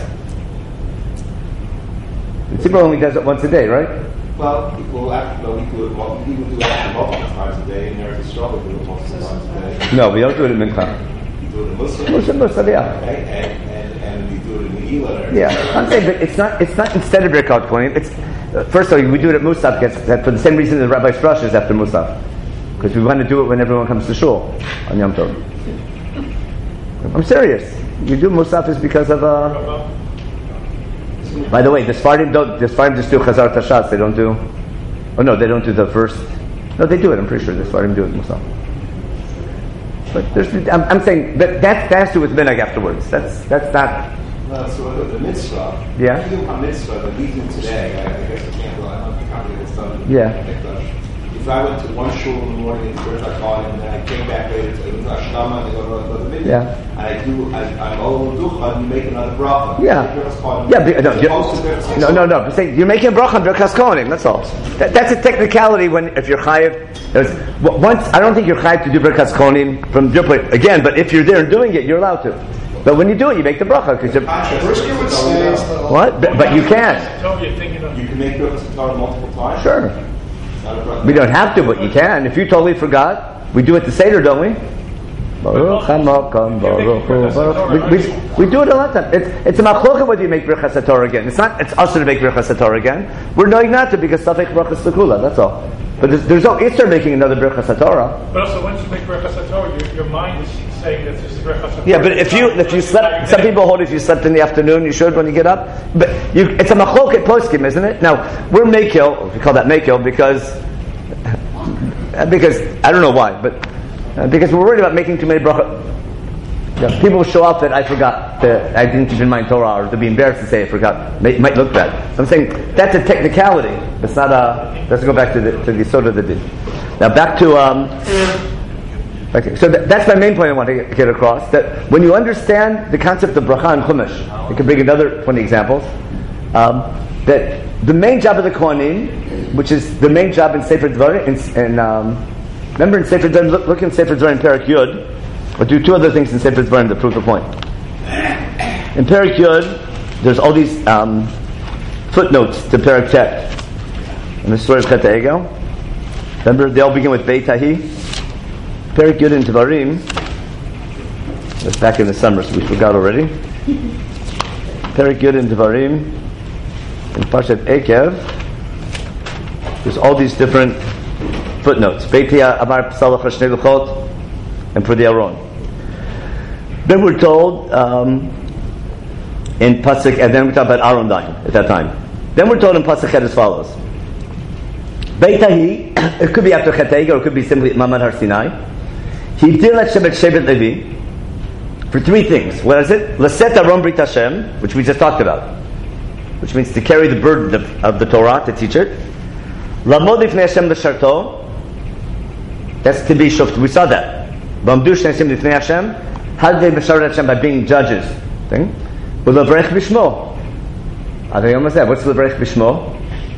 The tzibur only does it once a day, right? Well, we do it multiple times a day, and there's a struggle to do it multiple times a day. No, we don't do it in mincha. You do it in Musaf, yeah. Okay? And we do it in the Megillah. Yeah, I'm saying, but it's not instead of Birkat Kohanim. It's first of all, we do it at Musaf for the same reason the Rabbi Strush is after Musaf, because we want to do it when everyone comes to shul on Yom Tov. I'm serious. You do Musaf is because of. By the way, the Sfardim just do Chazar Tashas. They don't do. Oh no, they don't do the first. No, they do it. I'm pretty sure the Sfardim do it Musaf. But I'm saying that has to do with minhag afterwards. That's not. No, so the mitzvah. Yeah. If you do a mitzvah that we do today, I guess I can't. I can't get this done. Yeah. If I went to one shul in the morning and first I called him, and then I came back later to Hashtama and I go to the mitzvah. Yeah. And I'm all ducha, and you make another bracha. Yeah. No. Saying you're making a bracha on Birkas Kohanim. That's all. That's a technicality if you're chayiv. Once I don't think you're chayiv to do Birkas Kohanim from your place again, but if you're there and doing it, you're allowed to. But when you do it, you make the bracha because what? But you can't. You can make Birkas Torah multiple times. Sure. We don't have to, but you can. If you totally forgot, we do it the Seder, don't we? We do it a lot of times. It's a machloka whether you make Birchas HaTorah again. It's us to make Birchas HaTorah again. We're knowing not to because Safek Brachas Sekula, that's all. But there's no Isser making another Birchas HaTorah. But also, once you make Birchas HaTorah, your mind is saying that this is Birchas HaTorah. Yeah, but if you slept, some people hold if you slept in the afternoon, you should when you get up. But it's a machloket poskim, isn't it? Now, we're Mekil, we call that Mekil because I don't know why, but because we're worried about making too many brachot. Yeah, people show off that I forgot that I didn't keep in mind Torah, or to be embarrassed to say I forgot. Might look bad. So I'm saying that's a technicality. It's not a. Let's go back to the sort of the din. Now back to. Okay, so that's my main point I want to get across. That when you understand the concept of bracha and chumash, you can bring another 20 examples. That the main job of the Kohanim, which is the main job in Sefer Dvarim, remember in Sefer Dvarim, look in Sefer Dvarim Perek Yud, but do two other things in Sefer Dvarim to prove the point. In Perek Yud, there's all these footnotes to Perek Tet. In the story of Chet Egel, remember they all begin with Beit Tahi. Perek Yud in Dvarim, that's back in the summer, so we forgot already. Perek Yud in Dvarim, in Parshat Ekev, there's all these different footnotes. Beitia Amar Psalach Hashnei Luchot, and for the Aron. Then we're told in Pasuk, and then we talk about Aron dying at that time. Then we're told in Pasuk Chet as follows: Beitahi, it could be after Chet Egel, or it could be simply Mamad Har Sinai. He did let Shevet Levi for three things. What is it? Laset Aron Brit Hashem, which we just talked about, which means to carry the burden of the Torah, to teach it. Lamod Lifnei Hashem L'Sharto, that's to be Shoft. We saw that. V'amdu Shnei Hashem Lifnei Hashem, how did they B'sharet Hashem? By being judges. Thing. V'Levrech B'Shmo. Adai Yom Hazeh. What's Levrech B'Shmo?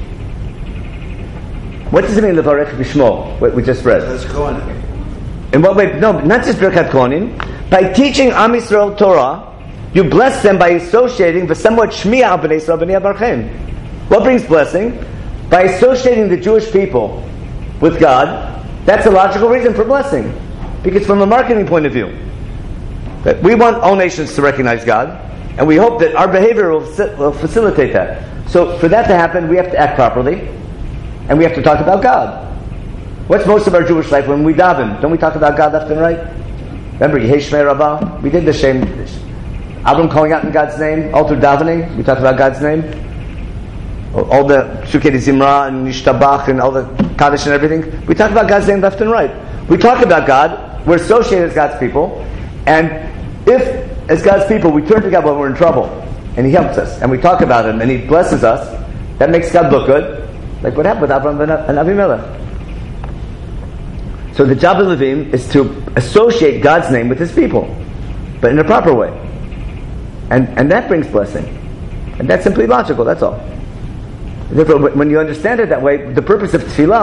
What does it mean Levrech B'Shmo? What we just read. That's Kohanim. In what way? No, not just Birkat Kohanim. By teaching Am Yisrael Torah, you bless them by associating the somewhat Shmiya B'nei Yisrael B'nei Abarchem. What brings blessing? By associating the Jewish people with God. That's a logical reason for blessing, because from a marketing point of view, that we want all nations to recognize God, and we hope that our behavior will facilitate that. So for that to happen, we have to act properly, and we have to talk about God. What's most of our Jewish life when we daven? Don't we talk about God left and right? Remember, Yehei Shmei Rabbah? We did the same. Avram calling out in God's name, all through davening, we talk about God's name. All the Shukei Zimra and Nishtabach and all the Kaddish and everything. We talk about God's name left and right. We talk about God. We're associated as God's people. And if, as God's people, we turn to God when we're in trouble, and He helps us, and we talk about Him, and He blesses us, that makes God look good. Like what happened with Abraham and Avimelech. So the job of Levim is to associate God's name with His people, but in a proper way. And that brings blessing. And that's simply logical, that's all. Therefore, when you understand it that way, the purpose of tefillah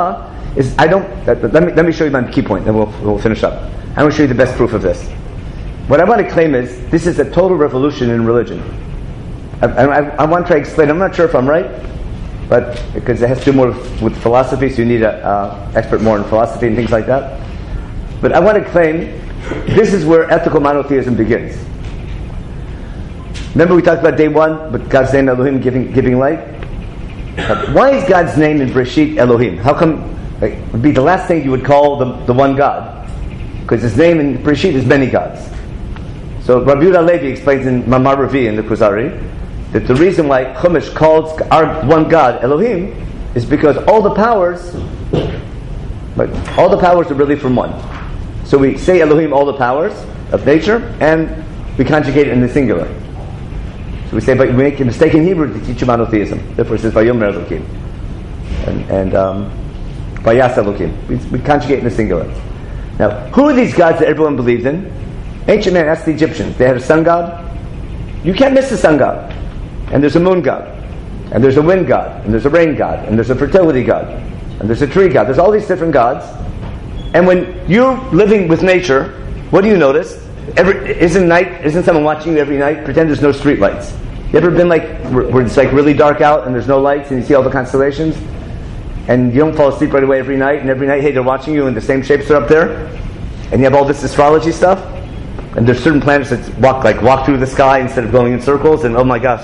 is let me show you my key point, then we'll finish up. I want to show you the best proof of this. What I want to claim is this is a total revolution in religion. I want to try to explain. I'm not sure if I'm right, but because it has to do more with philosophy, so you need an expert more in philosophy and things like that. But I want to claim this is where ethical monotheism begins. Remember we talked about day one, but God's name Elohim giving light? Why is God's name in Breshit Elohim? How come it would be the last thing you would call the one God? Because his name in Breshit is many gods. So Rabbi Yehuda Levi explains in Mamar Ravi in the Kuzari that the reason why Chumash calls our one God Elohim is because all the powers are really from one. So we say Elohim, all the powers of nature, and we conjugate it in the singular. So we say, but we make a mistake in Hebrew to teach you monotheism. Therefore it says Vayomer Elohim and Vayas Elohim. We conjugate in the singular. Now, who are these gods that everyone believed in? Ancient man, that's the Egyptians. They had a sun god. You can't miss the sun god. And there's a moon god. And there's a wind god. And there's a rain god. And there's a fertility god. And there's a tree god. There's all these different gods. And when you're living with nature, what do you notice? Isn't someone watching you every night? Pretend there's no street lights. You ever been where it's really dark out and there's no lights and you see all the constellations? And you don't fall asleep right away every night, and every night, hey, they're watching you and the same shapes are up there? And you have all this astrology stuff? And there's certain planets that walk through the sky instead of going in circles, and oh my gosh,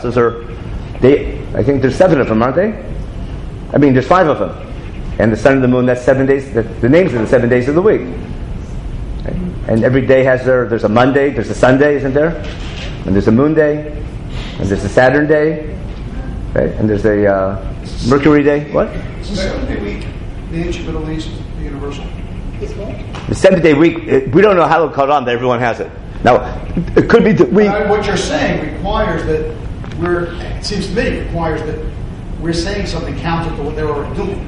I think there's 7 of them, aren't they? I mean, there's 5 of them. And the sun and the moon, that's 7 days, the names of the 7 days of the week. Okay? And every day there's a Monday, there's a Sunday, isn't there? And there's a moon day, and there's a Saturn day, right? And there's a Mercury day. What? Is the 7-day week the ancient Middle East, the universal? The 7-day week, we don't know how it'll caught on, but everyone has it. Now, it could be that what you're saying requires that it seems to me, requires that we're saying something counter to what they're already doing.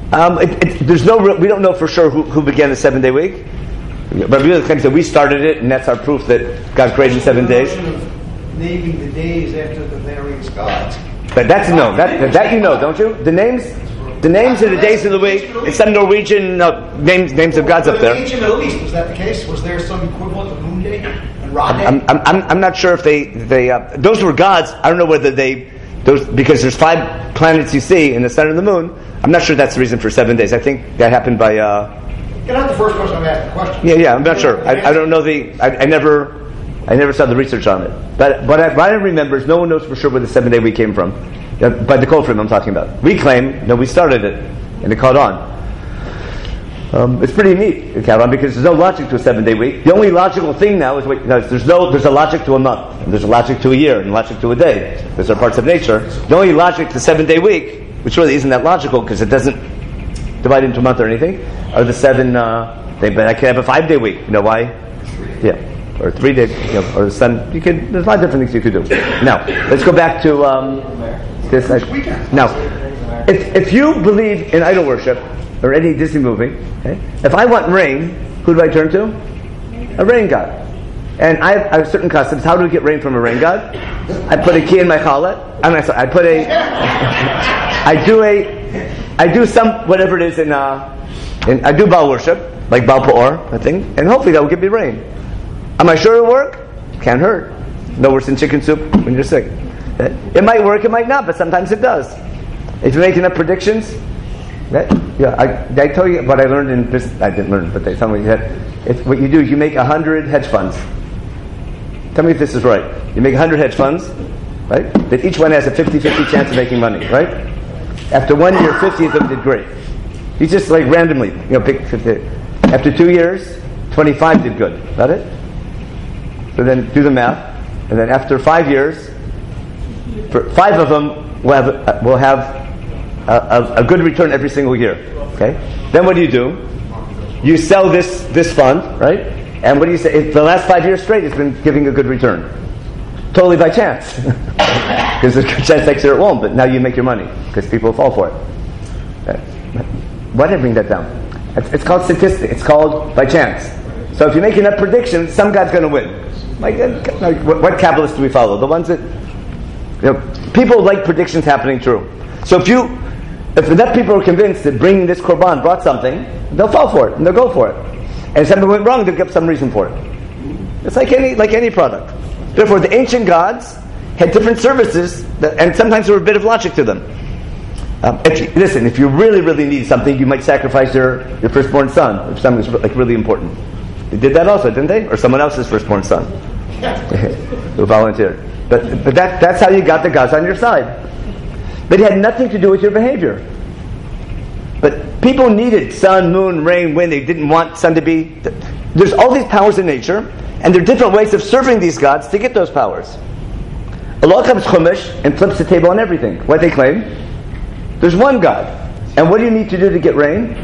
We don't know for sure who began the 7-day week. But really claims that we started it, and that's our proof that God created in 7 days. Naming the days after the various gods. But that you know, don't you? The names of the days of the week. It's some Norwegian names of gods up there. In the ancient Middle East, was that the case? Was there some equivalent of Moon Day and Ra Day? I'm not sure if they those were gods. I don't know whether because there's 5 planets you see in the sun and the moon. I'm not sure that's the reason for 7 days. I think that happened by. You're not the first person I've asked the question. Yeah, I'm not sure. I don't know I never saw the research on it. But what I remember is no one knows for sure where the 7-day week came from. By the cold frame I'm talking about. We claim, we started it, and it caught on. It's pretty neat, it caught on, because there's no logic to a 7-day week. The only logical thing now is there's a logic to a month, and there's a logic to a year, and logic to a day. Those are parts of nature. The only logic to 7-day week, which really isn't that logical because it doesn't divide into a month or anything, are the 7. But I can have a 5-day week. You know why? Yeah. Or 3 days, or the sun. There's a lot of different things you could do. Now, let's go back to this. Now, if you believe in idol worship or any Disney movie, okay, if I want rain, who do I turn to? A rain god. And I have certain customs. How do we get rain from a rain god? I put a key in my challah. I do some whatever it is I do Baal worship, like Baal Peor, I think, and hopefully that will give me rain. Am I sure it'll work? Can't hurt. No worse than chicken soup when you're sick. It might work, it might not, but sometimes it does. If you're making up predictions, I tell you what I learned in business. I didn't learn, but they tell me that what you do is you make 100 hedge funds. Tell me if this is right. You make 100 hedge funds, right? That each one has a 50-50 chance of making money, right? After 1 year, 50 of them did great. You just randomly, pick 50. After 2 years, 25 did good. Got it? So then do the math, and then after 5 years, 5 of them will have a good return every single year. Okay. Then what do? You sell this fund, right? And what do you say? If the last 5 years straight, it's been giving a good return, totally by chance, because there's a good chance next year it won't. But now you make your money because people fall for it. Okay. Why did I bring that down? It's called statistics. It's called by chance. So if you're making up predictions, some guy's going to win. What Kabbalists do we follow? The ones that people like predictions happening true. So if If enough people are convinced that bringing this korban brought something, they'll fall for it and they'll go for it. And if something went wrong, they'll give some reason for it. It's like any product. Therefore, the ancient gods had different services, and sometimes there were a bit of logic to them. If you really, really need something, you might sacrifice your firstborn son if something's like really important. They did that also, didn't they? Or someone else's firstborn son who volunteered. But that's how you got the gods on your side. But it had nothing to do with your behavior. But people needed sun, moon, rain, wind. They didn't want sun to be... There's all these powers in nature, and there are different ways of serving these gods to get those powers. Allah comes Chumash and flips the table on everything. What they claim? There's one God. And what do you need to do to get rain?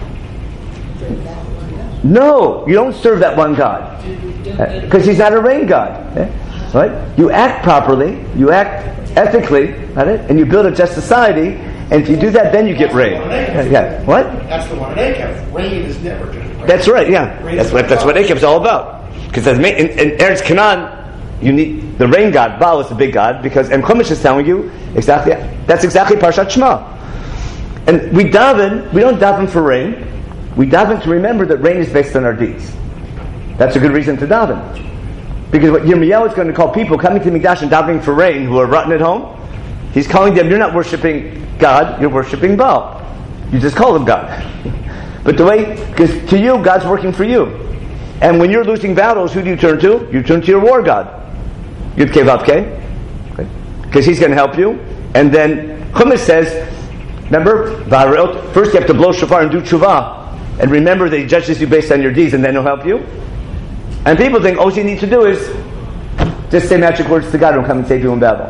No, you don't serve that one God. Because He's not a rain God. Right? You act properly, you act ethically, right? And you build a just society, and if you do that, then you get rain. Yeah. What? That's the one in Akev. Rain is never just rain. That's right, yeah. That's what Akev's all about. Because in Eretz Canaan, you need the rain god. Baal is the big god, and Chumash is telling you that's exactly Parshat Shema. And we don't daven for rain. We daven to remember that rain is based on our deeds. That's a good reason to daven. Because what Yirmiyahu is going to call people coming to Mikdash and davening for rain who are rotten at home, he's calling them, you're not worshiping God, you're worshiping Baal. You just call him God. But because to you, God's working for you. And when you're losing battles, who do you turn to? You turn to your war God. Yud Kei Vav Kei. Because he's going to help you. And then Chumash says, remember, first you have to blow shofar and do tshuva. And remember that he judges you based on your deeds, and then he'll help you. And people think all you need to do is just say magic words to God and come and save you in battle.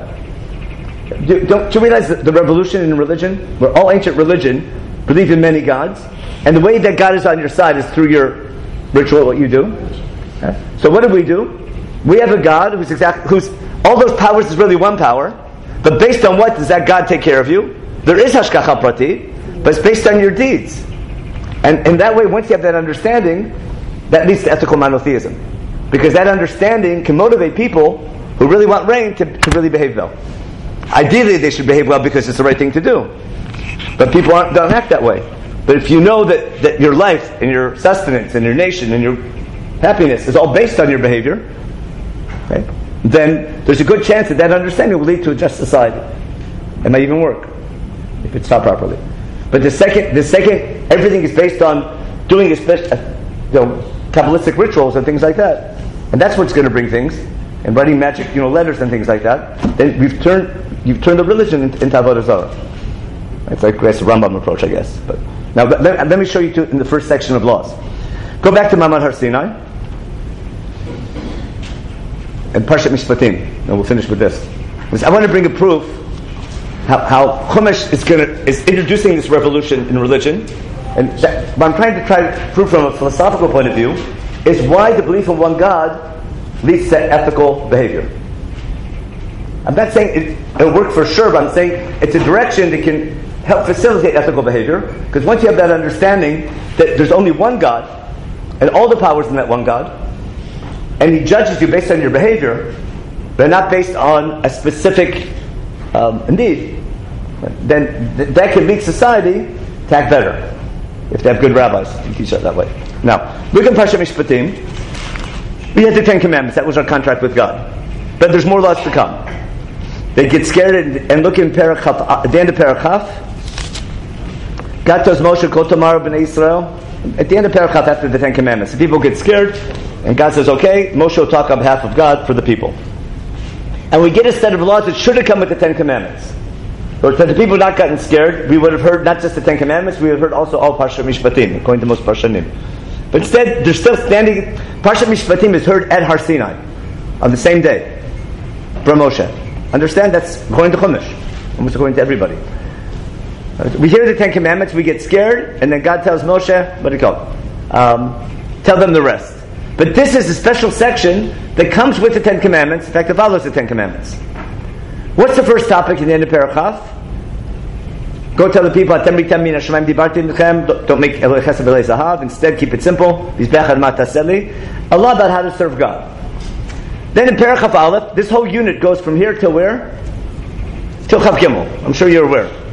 Don't you realize the revolution in religion, where all ancient religion believe in many gods, and the way that God is on your side is through your ritual, what you do. Okay? So what do? We have a God who's all those powers is really one power, but based on what does that God take care of you? There is hashgacha prati, but it's based on your deeds. And in that way, once you have that understanding, that leads to ethical monotheism. Because that understanding can motivate people who really want rain to really behave well. Ideally, they should behave well because it's the right thing to do. But people don't act that way. But if you know that your life and your sustenance and your nation and your happiness is all based on your behavior, okay, then there's a good chance that understanding will lead to a just society. It might even work if it's taught properly. But the second everything is based on doing Kabbalistic rituals and things like that, and that's what's going to bring things, and writing magic, letters and things like that. Then you've turned the religion into Avodah Zarah. That's the Rambam approach, I guess. But now let me show you in the first section of laws. Go back to Mamad Har Sinai and Parshat Mishpatim, and we'll finish with this. I want to bring a proof how Chumash is introducing this revolution in religion. And what I'm trying to prove from a philosophical point of view is why the belief in one God leads to ethical behavior. I'm not saying it'll work for sure, but I'm saying it's a direction that can help facilitate ethical behavior, because once you have that understanding that there's only one God and all the powers in that one God, and He judges you based on your behavior, but not based on a specific need, then that can lead society to act better. If they have good rabbis, you teach it that way. Now, look at Parshat Mishpatim. We had the Ten Commandments. That was our contract with God. But there's more laws to come. They get scared and look in Perachaf. At the end of Perachaf, God tells Moshe, Kol Tamar b'nei Yisrael. At the end of Perachaf, after the Ten Commandments, the people get scared, and God says, okay, Moshe will talk on behalf of God for the people. And we get a set of laws that should have come with the Ten Commandments. Or had the people not gotten scared, we would have heard not just the Ten Commandments, we would have heard also all Parshat Mishpatim, according to most Parshanim. But instead, they're still standing. Parshat Mishpatim is heard at Har Sinai on the same day from Moshe. Understand? That's according to Chumash, almost according to everybody. We hear the Ten Commandments, we get scared, and then God tells Moshe, what do you call it? Tell them the rest. But this is a special section that comes with the Ten Commandments. In fact, it follows the Ten Commandments. What's the first topic in the end of Perachaf? Go tell the people, don't make Eloi Chesed Eloi Zahav. Instead, keep it simple. Allah about how to serve God. Then in Perachaf Aleph, this whole unit goes from here till where? Till Chav Gimel. I'm sure you're aware.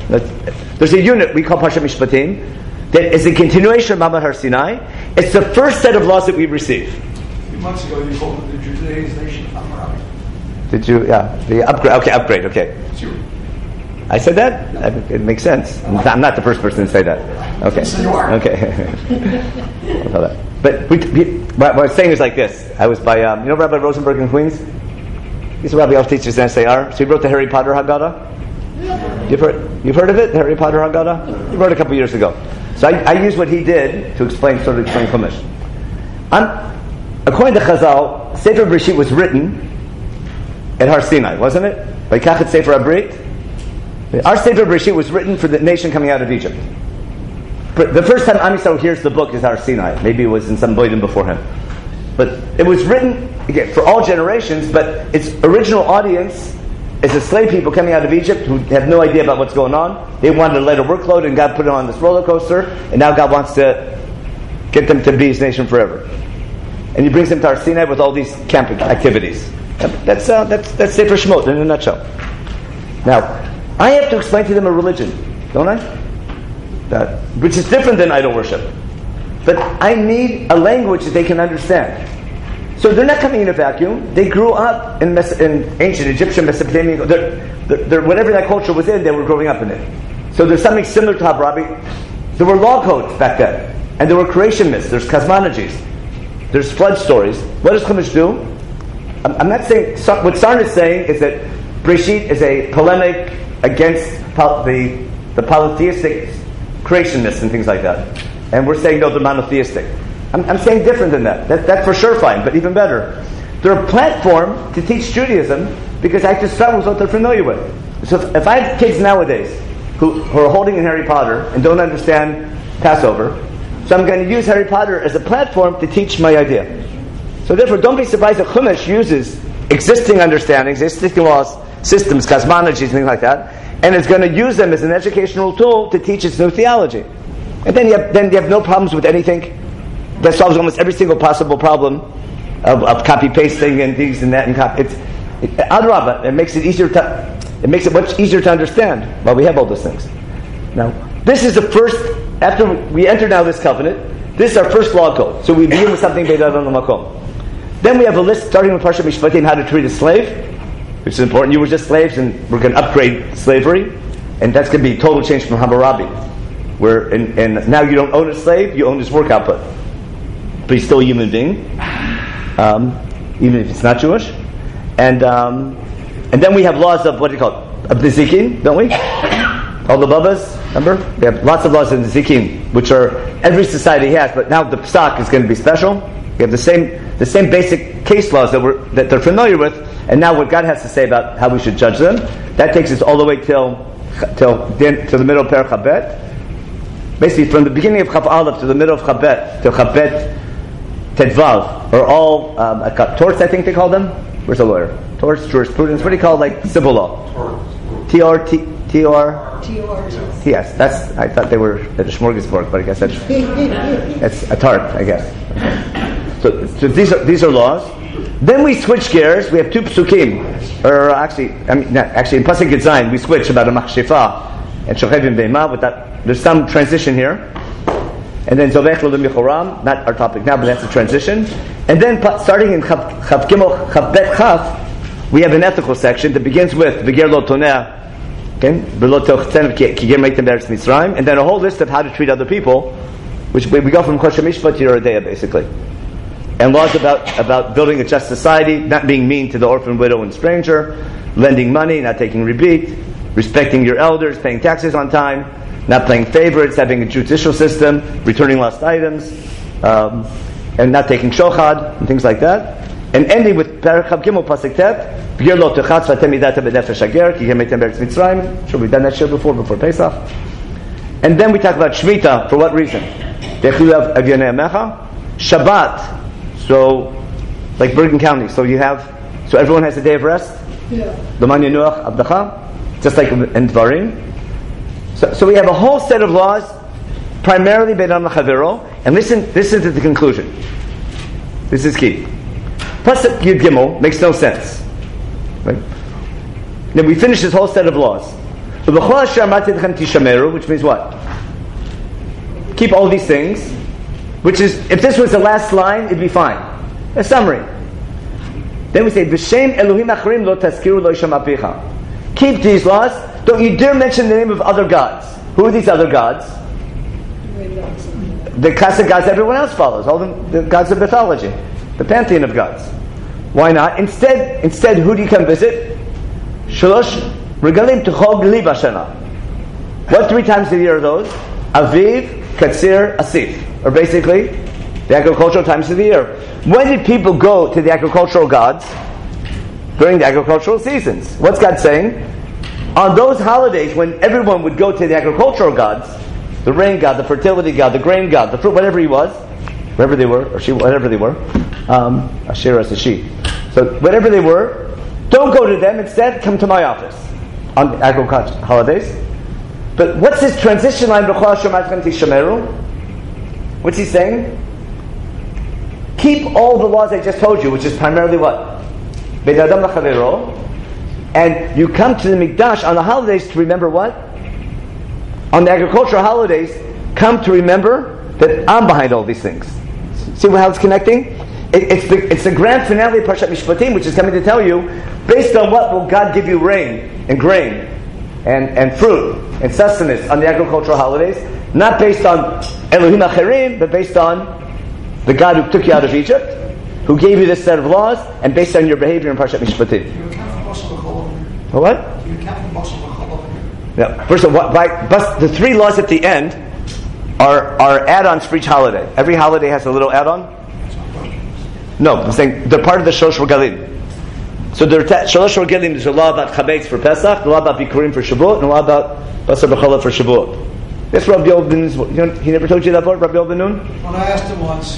There's a unit we call Parshat Mishpatim that is a continuation of Ma'amad Har Sinai. It's the first set of laws that we receive. A few months ago, you called it the Judaization of Hammurabi. Did you? Yeah. The upgrade. Okay, upgrade. Okay. It's you. I said that? It makes sense. I'm not the first person to say that. Okay. So you are. Okay. But what I was saying is like this. I was by, you know Rabbi Rosenberg in Queens? He's a rabbi who teaches in SAR. So he wrote the Harry Potter Haggadah. You've heard of it, the Harry Potter Haggadah? He wrote it a couple years ago. So I used what he did to explain Chumash. According to Chazal, Sefer Bereshit was written at Har Sinai, wasn't it? By Kachet Sefer Abrit. Our Sefer Bereshit was written for the nation coming out of Egypt. But the first time Am Yisrael hears the book is Har Sinai. Maybe it was in some Boidim before him. But it was written, again, for all generations, but its original audience is the slave people coming out of Egypt who have no idea about what's going on. They wanted a lighter workload, and God put them on this roller coaster, and now God wants to get them to be His nation forever. And He brings them to Har Sinai with all these camping activities. That's Sefer Shemot in a nutshell. Now, I have to explain to them a religion, don't I? Which is different than idol worship. But I need a language that they can understand. So they're not coming in a vacuum. They grew up in ancient Egyptian, Mesopotamian, they're, whatever that culture was in, they were growing up in it. So there's something similar to Hammurabi. There were law codes back then. And there were creation myths. There's cosmologies. There's flood stories. What does Chumash do? I'm not saying, what Sarn is saying is that Breshit is a polemic against the polytheistic creation myths and things like that. And we're saying, no, they're monotheistic. I'm saying different than that. That's for sure fine, but even better. They're a platform to teach Judaism because I have to start with what they're familiar with. So if I have kids nowadays who are holding in Harry Potter and don't understand Passover, so I'm going to use Harry Potter as a platform to teach my idea. So therefore, don't be surprised that Chumash uses existing understandings, existing laws, systems, cosmologies, things like that, and it's going to use them as an educational tool to teach its new theology. And then you have no problems with anything. That solves almost every single possible problem of copy pasting and these and that and copy. Adrabah, it makes it much easier to understand while we have all those things. Now, this is the first. After we enter now this covenant, this is our first law code. So we begin with something Beidad on the Makom. Then we have a list starting with Parshat Mishpatim, how to treat a slave, which is important. You were just slaves, and we're going to upgrade slavery, and that's going to be a total change from Hammurabi, where and now you don't own a slave, you own his work output. But he's still a human being, even if it's not Jewish. And then we have laws of, what do you call it? Of the Zikin, don't we? All the Babas, remember? We have lots of laws in the Zikin, which are every society has, but now the Psak is going to be special. We have the same basic case laws that they're familiar with, and now what God has to say about how we should judge them. That takes us all the way till the middle of Perek Chabet. Basically, from the beginning of Chav Aleph to the middle of Chabet, to Chabet Tedvav, are all torts, I think they call them. Where's the lawyer? Torts, jurisprudence. What do you call civil law? T-R-T. Yes, I thought they were at a smorgasbord, but I guess that's a tart, I guess. Okay. So these are laws. Then we switch gears. We have two psukim, or actually in Pasuk Yitzayin we switch about a machshefa and shochevim beima. With that, there's some transition here. And then Zovech Lo Michoram, not our topic now, but that's a transition. And then starting in Chav Gimel, Chav Bet Chav, we have an ethical section that begins with V'ger Lo Toneh, and then a whole list of how to treat other people, which we go from Kosher Mishpat to Yerodea, basically. And laws about building a just society, not being mean to the orphan, widow, and stranger, lending money, not taking rebate, respecting your elders, paying taxes on time, not playing favorites, having a judicial system, returning lost items, and not taking shochad, and things like that. And ending with Perek Chav Gimel Pasuk Tet, B'ger lo techatz v'atem idata b'nefesh hager, ki gemetem be'eretz Mitzrayim. Sure, we've done that shir before Pesach. And then we talk about Shemitah. For what reason? Dechilu Avyonei Amecha. Shabbat. So, like Bergen County. So everyone has a day of rest. L'man yanuach avdacha. Just like in Dvarim. So we have a whole set of laws, primarily Beidan L'Chavero. And listen to the conclusion. This is key. Pasuk Yud Gimel makes no sense. Right? Then we finish this whole set of laws. Which means what? Keep all these things. Which is, if this was the last line, it'd be fine. A summary. Then we say, B'Shem Elohim Acharim lo tazkiru lo yisham apicha. Keep these laws. Don't you dare mention the name of other gods. Who are these other gods? The classic gods everyone else follows. All the gods of mythology. The pantheon of gods. Why not? Instead, who do you come visit? Shalosh regalim tuchog li b'shana. What 3 times a year are those? Aviv, Katsir, Asif. Or basically, the agricultural times of the year. When did people go to the agricultural gods? During the agricultural seasons. What's God saying? On those holidays when everyone would go to the agricultural gods, the rain god, the fertility god, the grain god, the fruit, whatever he was, wherever they were, or she, whatever they were, Asherah is a she. So whatever they were, don't go to them. Instead, come to my office on the agricultural holidays. But what's this transition line? What's he saying? Keep all the laws I just told you, which is primarily what? Bein Adam L'Chavero. And you come to the Mikdash on the holidays to remember what? On the agricultural holidays, come to remember that I'm behind all these things. See how it's connecting? It's the grand finale of Parshat Mishpatim, which is coming to tell you, based on what will God give you rain and grain and fruit and sustenance on the agricultural holidays, not based on Elohim Acherim, but based on the God who took you out of Egypt, who gave you this set of laws, and based on your behavior in Parshat Mishpatim. What? Yeah. First of all, the 3 laws at the end are add-ons for each holiday. Every holiday has a little add-on. No, I'm saying they're part of the Shalosh Regalim. So the Shalosh Regalim is a law about Chametz for Pesach, a law about Bikurim for Shavuot, and a law about Basar B'Chala for Shavuot. That's Rabbi Yoel. He never told you that part, Rabbi Yoel Ben Nun? When I asked him once,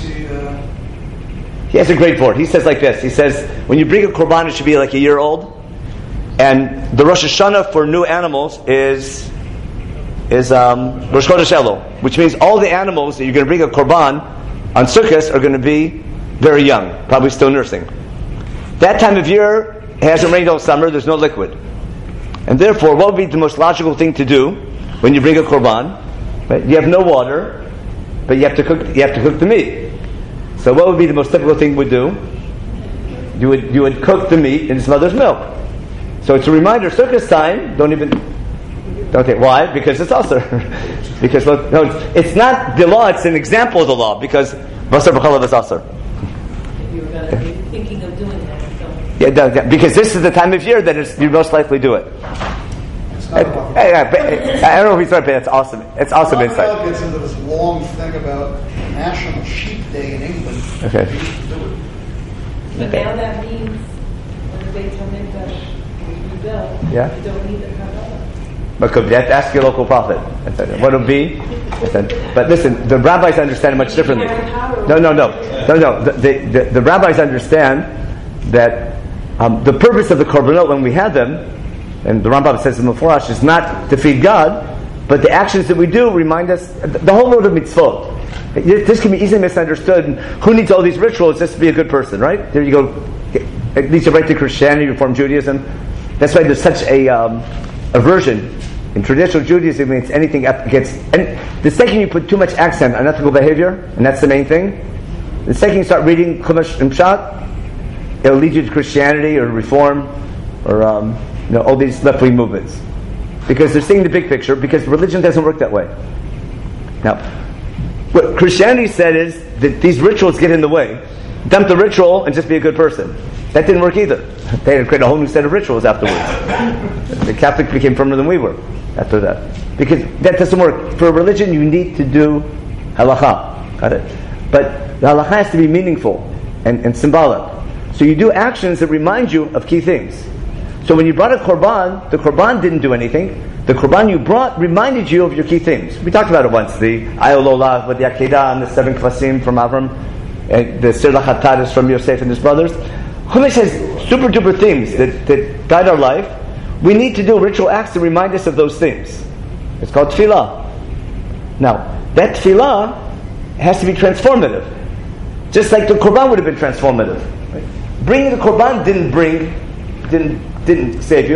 he has a great board. He says like this. He says, when you bring a korban, it should be like a year old. And the Rosh Hashanah for new animals is Rosh Chodesh Elul, which means all the animals that you're going to bring a korban on Sukkot are going to be very young, probably still nursing. That time of year, it hasn't rained all summer, there's no liquid. And therefore, what would be the most logical thing to do when you bring a korban? Right? You have no water, but you have to cook the meat. So what would be the most typical thing we do? You would cook the meat in its mother's milk. So it's a reminder, Sukkot time, don't take, why? Because it's also because no, it's not the law, it's an example of the law, because Basar B'Chalav is also. If you're going to be thinking of doing that, so. Yeah, because this is the time of year that you most likely do it. I don't know if he's right, but it's awesome. It's awesome insight. Raphael gets into this long thing about National Sheep Day in England. Okay. But now that means when the Beit HaMikdash is rebuilt, Yeah. you don't need the Kabbalah. But you have to ask your local prophet. What would be? But listen, the rabbis understand it much differently. No. The rabbis understand that the purpose of the korbanot when we had them, and the Rambam says in Mufarash, is not to feed God, but the actions that we do remind us, the whole load of mitzvot. This can be easily misunderstood. Who needs all these rituals just to be a good person, right? There you go. It leads you right to Christianity, Reform Judaism. That's why there's such a aversion in traditional Judaism against anything against. And the second you put too much accent on ethical behavior, and that's the main thing, the second you start reading Chumash and Pshat, it'll lead you to Christianity or Reform or all these left-wing movements, because they're seeing the big picture. Because religion doesn't work that way. Now, what Christianity said is that these rituals get in the way. Dump the ritual and just be a good person. That didn't work either. They had to create a whole new set of rituals afterwards. The Catholics became firmer than we were after that. Because that doesn't work. For a religion, you need to do halakha. Got it? But the halakha has to be meaningful and symbolic. So you do actions that remind you of key things. So when you brought a korban, the korban didn't do anything. The korban you brought reminded you of your key things. We talked about it once. The Ayol Olav, with the Akedah, and the 7 Kvasim from Avram, and the Sir Lachatar is from Yosef and his brothers. Chumash has super duper themes that guide our life. We need to do ritual acts to remind us of those things. It's called tefillah. Now, that tefillah has to be transformative. Just like the korban would have been transformative. Right? Bringing the korban didn't save you.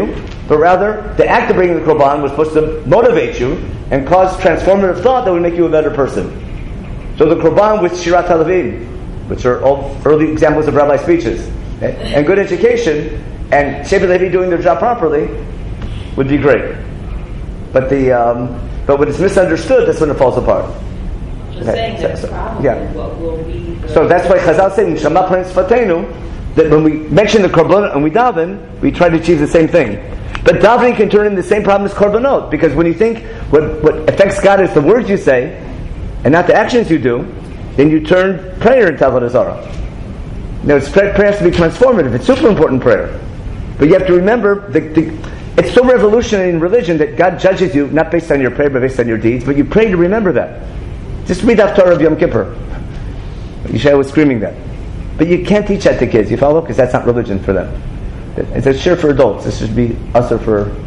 but rather the act of bringing the korban was supposed to motivate you and cause transformative thought that would make you a better person. So the korban with Shirat HaLevim, which are all early examples of rabbi speeches, and good education, and Shevet Levi doing their job properly, would be great. But but when it's misunderstood, that's when it falls apart. Just saying that what will be So that's why Chazal said in Shema Pran Sfatenu that when we mention the korbanot and we daven, we try to achieve the same thing. But davening can turn into the same problem as korbanot, because when you think what affects God is the words you say and not the actions you do, then you turn prayer into avodah zarah. Now, prayer has to be transformative. It's super important prayer, but you have to remember it's so revolutionary in religion that God judges you not based on your prayer but based on your deeds. But you pray to remember that. Just read Haftarah of Yom Kippur. Yishai was screaming that. But you can't teach that to kids, you follow? Because that's not religion for them. It's a shir for adults. This should be usher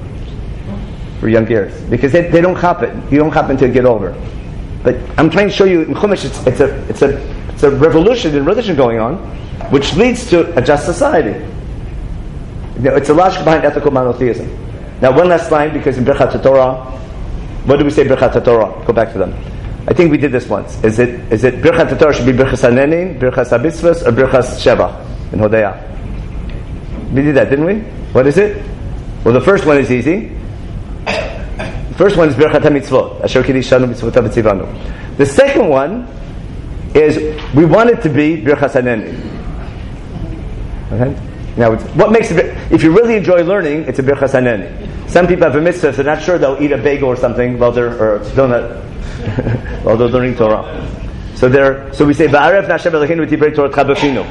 for young ears. Because they don't chop it. You don't chop until you get older. But I'm trying to show you in Chumash, it's a revolution in religion going on, which leads to a just society. It's a logic behind ethical monotheism. Now, one last line, because in Birchat Torah, what do we say Birchat Torah? Go back to them. I think we did this once. Is it Birchat Torah should be Birchas Hanenin, Birchas Habitzvos, or Birchas Shevach in Hodea? We did that, didn't we? What is it? Well, the first one is easy. The first one is Birchat HaMitzvot. Asher Kidishanu Mitzvotav V'Tzivanu. The second one is we want it to be Birchas Hanenin. Okay? Now, what makes it? If you really enjoy learning, it's a Birchas Hanenin. Some people have a mitzvah, if they're not sure, they'll eat a bagel or something or a donut while they're learning Torah. So we say Ba'aref Nashem Eloheinu V'Tibrei Torah B'Finu.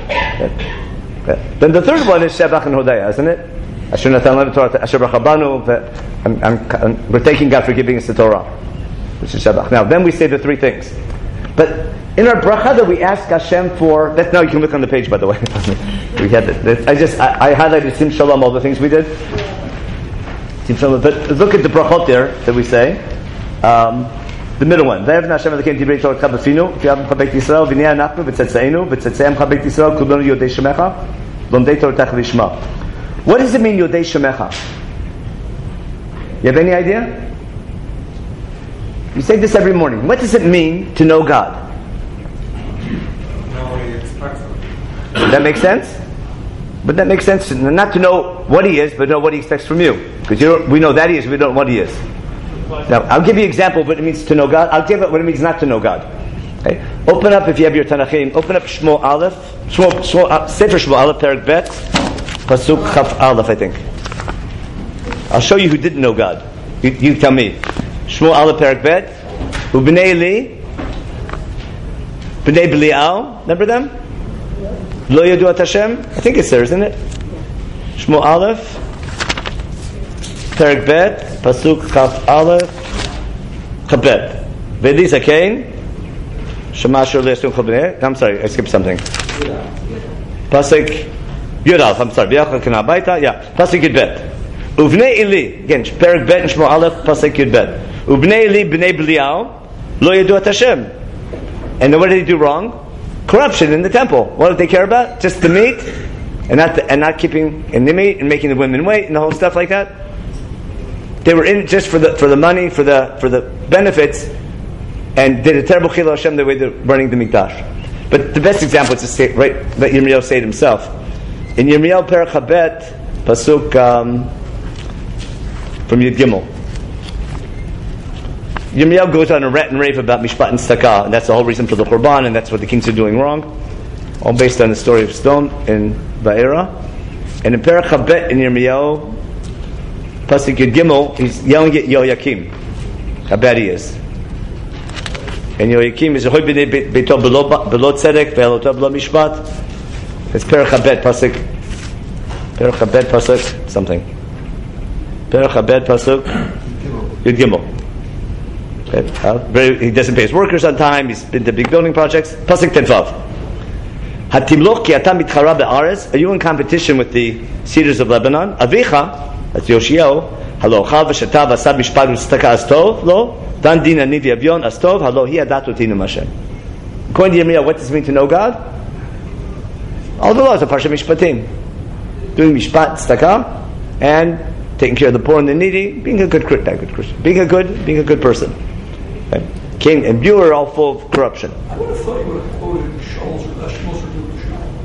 Then the third one is Shevach and Hodaya, isn't it? Asher Natan Lanu Torah Asher B'Chabanu. We're thanking God for giving us the Torah, which is Shevach. Now, then we say the three things. But in our bracha that we ask Hashem for, now you can look on the page, by the way. We had it. I highlighted Sim Shalom, all the things we did. Sim Shalom. But look at the brachot there that we say. The middle one. What does it mean, Yodei Shemecha? You have any idea? You say this every morning. What does it mean to know God? That makes sense? But that makes sense not to know what He is, but know what He expects from you. Because we know that He is, we don't know what He is. Now, I'll give you an example of what it means to know God. I'll give it what it means not to know God. Okay? Open up, if you have your Tanachim, open up Shmo Aleph, Sefer Shmo Aleph, Perek Bet, Pasuk Chaf Aleph, I think. I'll show you who didn't know God. You tell me. Shmo Aleph, Perek Bet, Ubnei Li, Bnei Belial, remember them? Lo Yadu At Hashem? I think it's there, isn't it? Shmo Aleph, Perek Bet, Pasuk Chaf Aleph, Chabet. V'li Zakein, Shema Shur Le'estum Chabnei. I'm sorry, I skipped something. Pasuk Yud Aleph, I'm sorry. V'yachal Kana Baita, yeah. Pasuk Yud Bet. Uvnei Ili, again, Perek Bet and Shmo Aleph, Pasuk Yud Bet. Uvnei Ili, Bnei Belial, Lo Yadu At Hashem. And then what did he do wrong? Corruption in the temple. What did they care about? Just the meat, and not keeping in the meat and making the women wait and the whole stuff like that. They were in just for the money, for the benefits, and did a terrible chilul Hashem the way they're running the mikdash. But the best example is to say, right, let Yirmiyahu say it himself. In Yirmiyahu Perek Chabet, pasuk from Yud Gimel. Yirmiyahu goes on a rant and rave about Mishpat and Tzedakah, and that's the whole reason for the Qurban, and that's what the kings are doing wrong. All based on the story of stone in Va'era. And in Perek Chabet in Yirmiyahu, Pasuk Yud Gimel, he's yelling at Yoyakim. How bad he is. And Yoyakim is Yehoy b'nei beito b'lo tzedek ve'eloto b'lo mishpat. It's Perek Chabet Pasuk. Perek Chabet Pasuk something. Perek Chabet Pasuk Yud Gimel. He doesn't pay his workers on time. He's been to big building projects. Pasuk Tenvav. Hatimloch ki ata mitchara be'aretz. Are you in competition with the cedars of Lebanon? Avicha, that's Yoshiyahu. Halo chal v'shetav asad mishpat v'tzedakah astov lo dan din ani v'yavion astov halo hi adat otinu Hashem. According to Yirmiyahu, what does it mean to know God? All the laws of Parsha Mishpatim, doing mishpat, tzedakah, and taking care of the poor and the needy, being a good Christian, being a good person. Okay? Cain and Beulah are all full of corruption. I would have thought you would have quoted Shaul's or vegetables or doing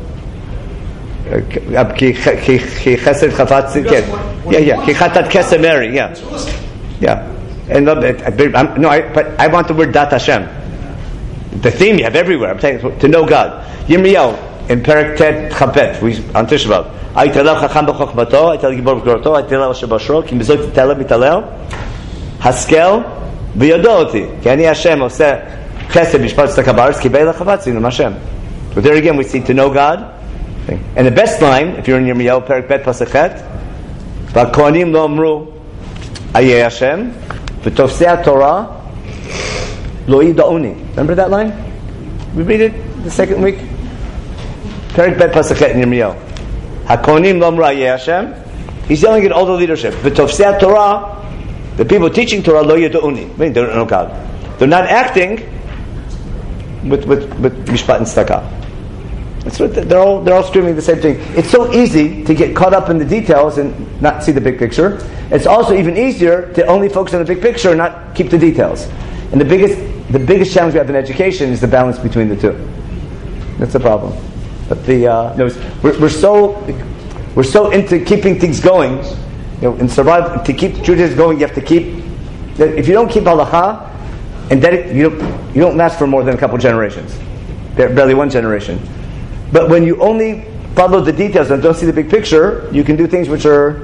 Yeah. And but I want the word Dat Hashem. The theme you have everywhere. I'm saying to know God. Yirmiyahu in Perek Tet Chapet on Tisha B'Av. Ayitelel Chacham b'Chochmato, Ayitelel Gibor b'Gvurato, Ayitelel Asher b'Ashro, Ki Mizot Titelel Mitalel, Haskel v'Yodoti. Ki Ani Hashem Oseh Chesed Mishpat Tzedakah Ba'aretz Ki Be'elach Chavatzinu Hashem. But there again, we see to know God. And the best line, if you're in Yirmiyahu, Perek Bet Pasachet, V'Kohanim Lo Amru Ayeh Hashem V'Tofsei Torah Lo Yida'uni. Remember that line? We read it the second week. Perek Bet Pasachet in Yirmiyahu. HaKohanim Lo Amru Ayeh Hashem. He's yelling at all the leadership. V'Tofsei Torah, the people teaching Torah Lo Yida'uni. They don't know God. They're not acting with Mishpat and Tzedakah. That's what they're all screaming the same thing. It's so easy to get caught up in the details and not see the big picture. It's also even easier to only focus on the big picture and not keep the details. And the biggest challenge we have in education is the balance between the two. That's the problem. But we're so into keeping things going. In survival, to keep Judaism going, you have to keep. If you don't keep halacha, and you don't last for more than a couple generations, barely one generation. But when you only follow the details and don't see the big picture, you can do things which aren't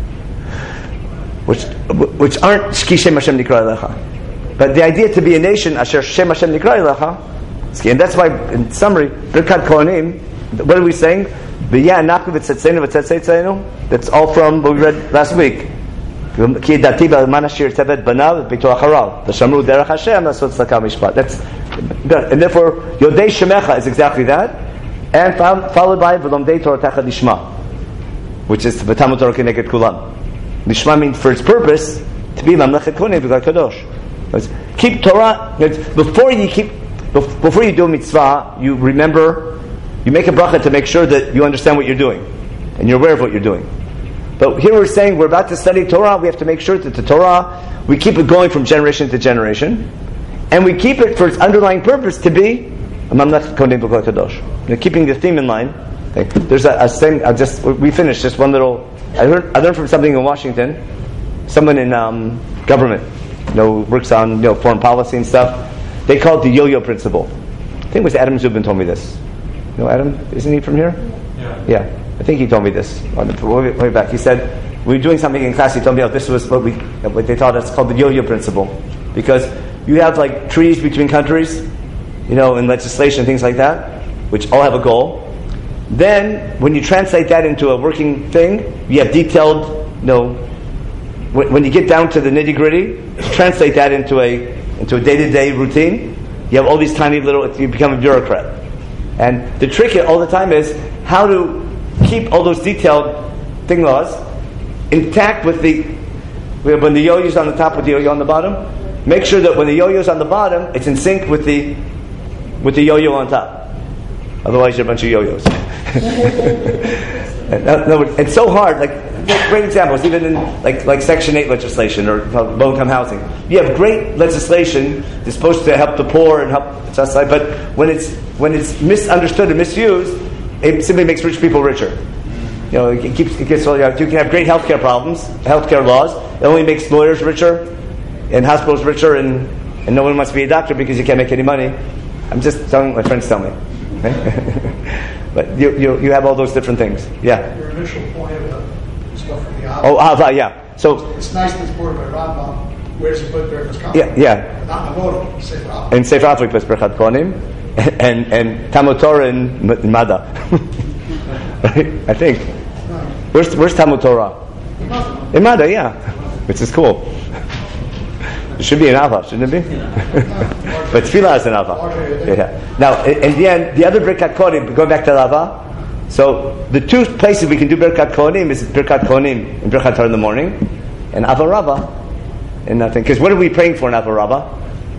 Shki Shem Hashem Nikra Elecha. But the idea to be a nation Asher Shem Hashem Nikra Elecha, and that's why, in summary, Birkat Kohanim. What are we saying? That's all from what we read last week. And therefore, Yodei Shemecha is exactly that. And followed by V'lomdei Torah Techa Lishma, which is V'tamut Torah Keneged Kulam. Lishma means for its purpose to be Mamlechet Kohanim B'Gad Kadosh. Keep Torah before you do a mitzvah. You remember, you make a bracha to make sure that you understand what you're doing and you're aware of what you're doing. But here we're saying we're about to study Torah. We have to make sure that the Torah, we keep it going from generation to generation, and we keep it for its underlying purpose to be keeping the theme in line. There's a thing. We finished just one little. I learned from something in Washington. Someone in government, works on foreign policy and stuff. They call it the yo-yo principle. I think it was Adam Zubin told me this. Adam, isn't he from here? Yeah. I think he told me this way back. He said we were doing something in class. He told me, this was what they taught us, called the yo-yo principle, because you have like treaties between countries. In legislation, things like that, which all have a goal. Then, when you translate that into a working thing, you have detailed, when you get down to the nitty-gritty, to translate that into a day-to-day routine, you have all these tiny you become a bureaucrat. And the trick all the time is how to keep all those detailed thing laws intact when the yo-yo's on the top with the yo-yo on the bottom. Make sure that when the yo-yo's on the bottom, it's in sync with the yo-yo on top. Otherwise, you're a bunch of yo-yos. It's so hard. Great examples, even in like Section 8 legislation or low-income housing. You have great legislation that's supposed to help the poor and help society, but when it's misunderstood and misused, it simply makes rich people richer. It gets all. You can have great healthcare laws. It only makes lawyers richer and hospitals richer, and no one wants to be a doctor because you can't make any money. I'm just telling my friends tell me. But you have all those different things. Yeah. Your initial point about stuff from the Ahava, yeah. So it's nice that it's quoted by Rambam. Where does he put Berachos Kohanim? Yeah. Not in the Motor, Sefer Avos. In Sefer Avos, he puts Birkat Kohanim, and Talmud Torah in Mada. Right? I think. Where's Talmud Torah? In Mada, yeah. Which is cool. It should be an Ava, shouldn't it be? But Tefillah is an Ava. Yeah. Now, in the end, the other Birkat Kohanim, going back to Ava, so the two places we can do Birkat Kohanim is Birkat Kohanim and Birkat Torah in the morning, and Ava Rabbah, and nothing. Because what are we praying for in Ava Rabbah?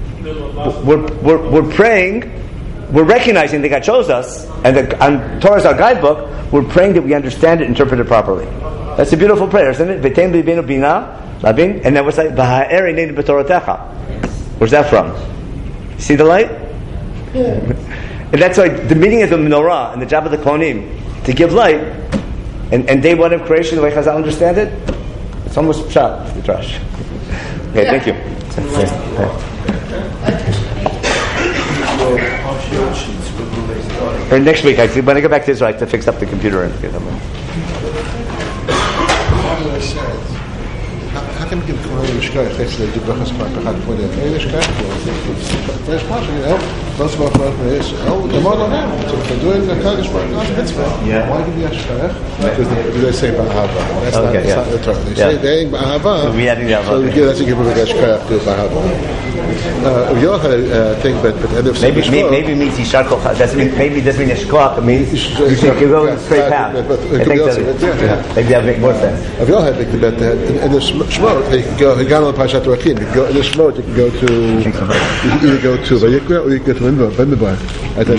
We're praying, we're recognizing that God chose us, and Torah is our guidebook. We're praying that we understand it, interpret it properly. That's a beautiful prayer, isn't it? V'tein b'libenu bina, labin, and then what's that? V'ha'eri neinu b'torotecha. Where's that from? See the light? Yeah. And that's why the meaning of the menorah and the job of the kohanim to give light, and day one of creation, the way Chazal understand it, it's almost pshat, the drash. Okay, thank you. And next week, when I go back to Israel, I have to fix up the computer and get them. How can we give Kohen Mishkach? They say do brachas pachad for the Kohen Mishkach. First part, most of our is the model now. So if they're doing the Kodesh Baruch mitzvah, why give the Ashkach? Because they say ba'ahava. That's not the term. They say they ain't ba'ahava. So we that's a give the Ashkach to ba'ahava. We all had a thing, but maybe means Yishar Koch. Maybe doesn't mean Yishkoch. It means you go in a straight path. Maybe that makes more sense. We all had the bet in the Shemot. You can go. You got on the Parashat Orachim. You can go in the Shemot. You can go to either go to Vayikra or you can go to Bimidbar.